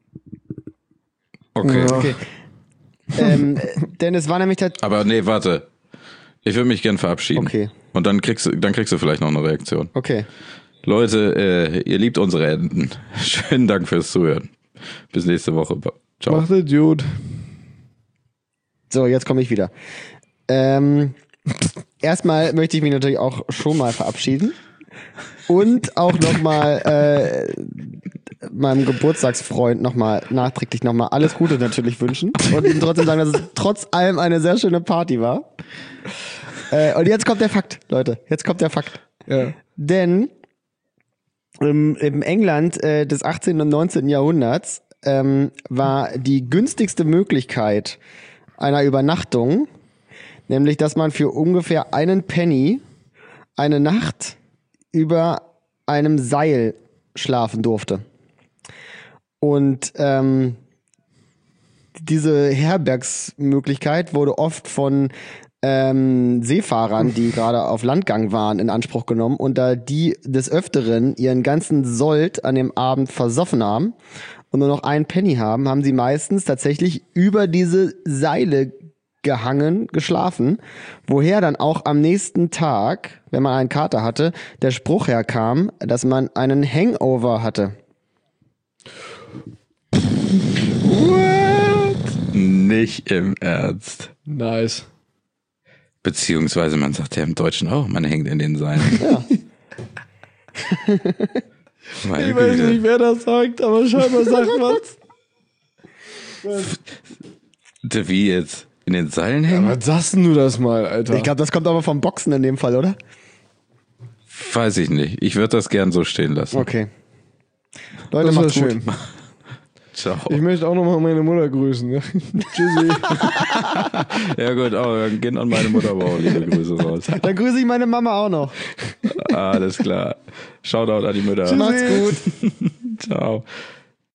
S1: Okay,
S2: Ja.
S3: Okay. ähm, denn es war nämlich tat-
S1: aber nee, warte, ich würde mich gern verabschieden.
S3: Okay.
S1: Und dann kriegst du, dann kriegst du vielleicht noch eine Reaktion.
S3: Okay.
S1: Leute, äh, ihr liebt unsere Enden. Schönen Dank fürs Zuhören. Bis nächste Woche. Ciao.
S2: Macht es gut.
S3: So, jetzt komme ich wieder. Ähm, erstmal möchte ich mich natürlich auch schon mal verabschieden. Und auch nochmal äh, meinem Geburtstagsfreund nochmal nachträglich nochmal alles Gute natürlich wünschen. Und ihm trotzdem sagen, dass es trotz allem eine sehr schöne Party war. Äh, und jetzt kommt der Fakt, Leute. Jetzt kommt der Fakt.
S2: Ja.
S3: Denn im, im England äh, des achtzehnten und neunzehnten Jahrhunderts ähm, war die günstigste Möglichkeit einer Übernachtung, nämlich dass man für ungefähr einen Penny eine Nacht über einem Seil schlafen durfte. Und ähm, diese Herbergsmöglichkeit wurde oft von ähm, Seefahrern, die gerade auf Landgang waren, in Anspruch genommen. Und da die des Öfteren ihren ganzen Sold an dem Abend versoffen haben und nur noch einen Penny haben, haben sie meistens tatsächlich über diese Seile gehangen, geschlafen, woher dann auch am nächsten Tag, wenn man einen Kater hatte, der Spruch herkam, dass man einen Hangover hatte.
S1: Nicht im Ernst.
S2: Nice.
S1: Beziehungsweise man sagt ja im Deutschen auch, man hängt in den Seilen.
S3: Ja.
S1: Meine
S2: Ich weiß
S1: Güte.
S2: nicht, wer das sagt, aber scheinbar sagt man's.
S1: Wie jetzt? In den Seilen hängen?
S2: Was sagst denn du das mal, Alter?
S3: Ich glaube, das kommt aber vom Boxen in dem Fall, oder?
S1: Weiß ich nicht. Ich würde das gern so stehen lassen.
S3: Okay. Leute,
S2: das war
S3: macht's gut.
S2: schön.
S1: Ciao.
S2: Ich möchte auch nochmal meine Mutter grüßen. Ne? Tschüssi.
S1: Ja gut, oh, dann gehen an meine Mutter aber auch liebe Grüße raus.
S3: Dann grüße ich meine Mama auch noch.
S1: Alles klar. Shoutout an die Mütter.
S3: Macht's gut.
S1: Ciao.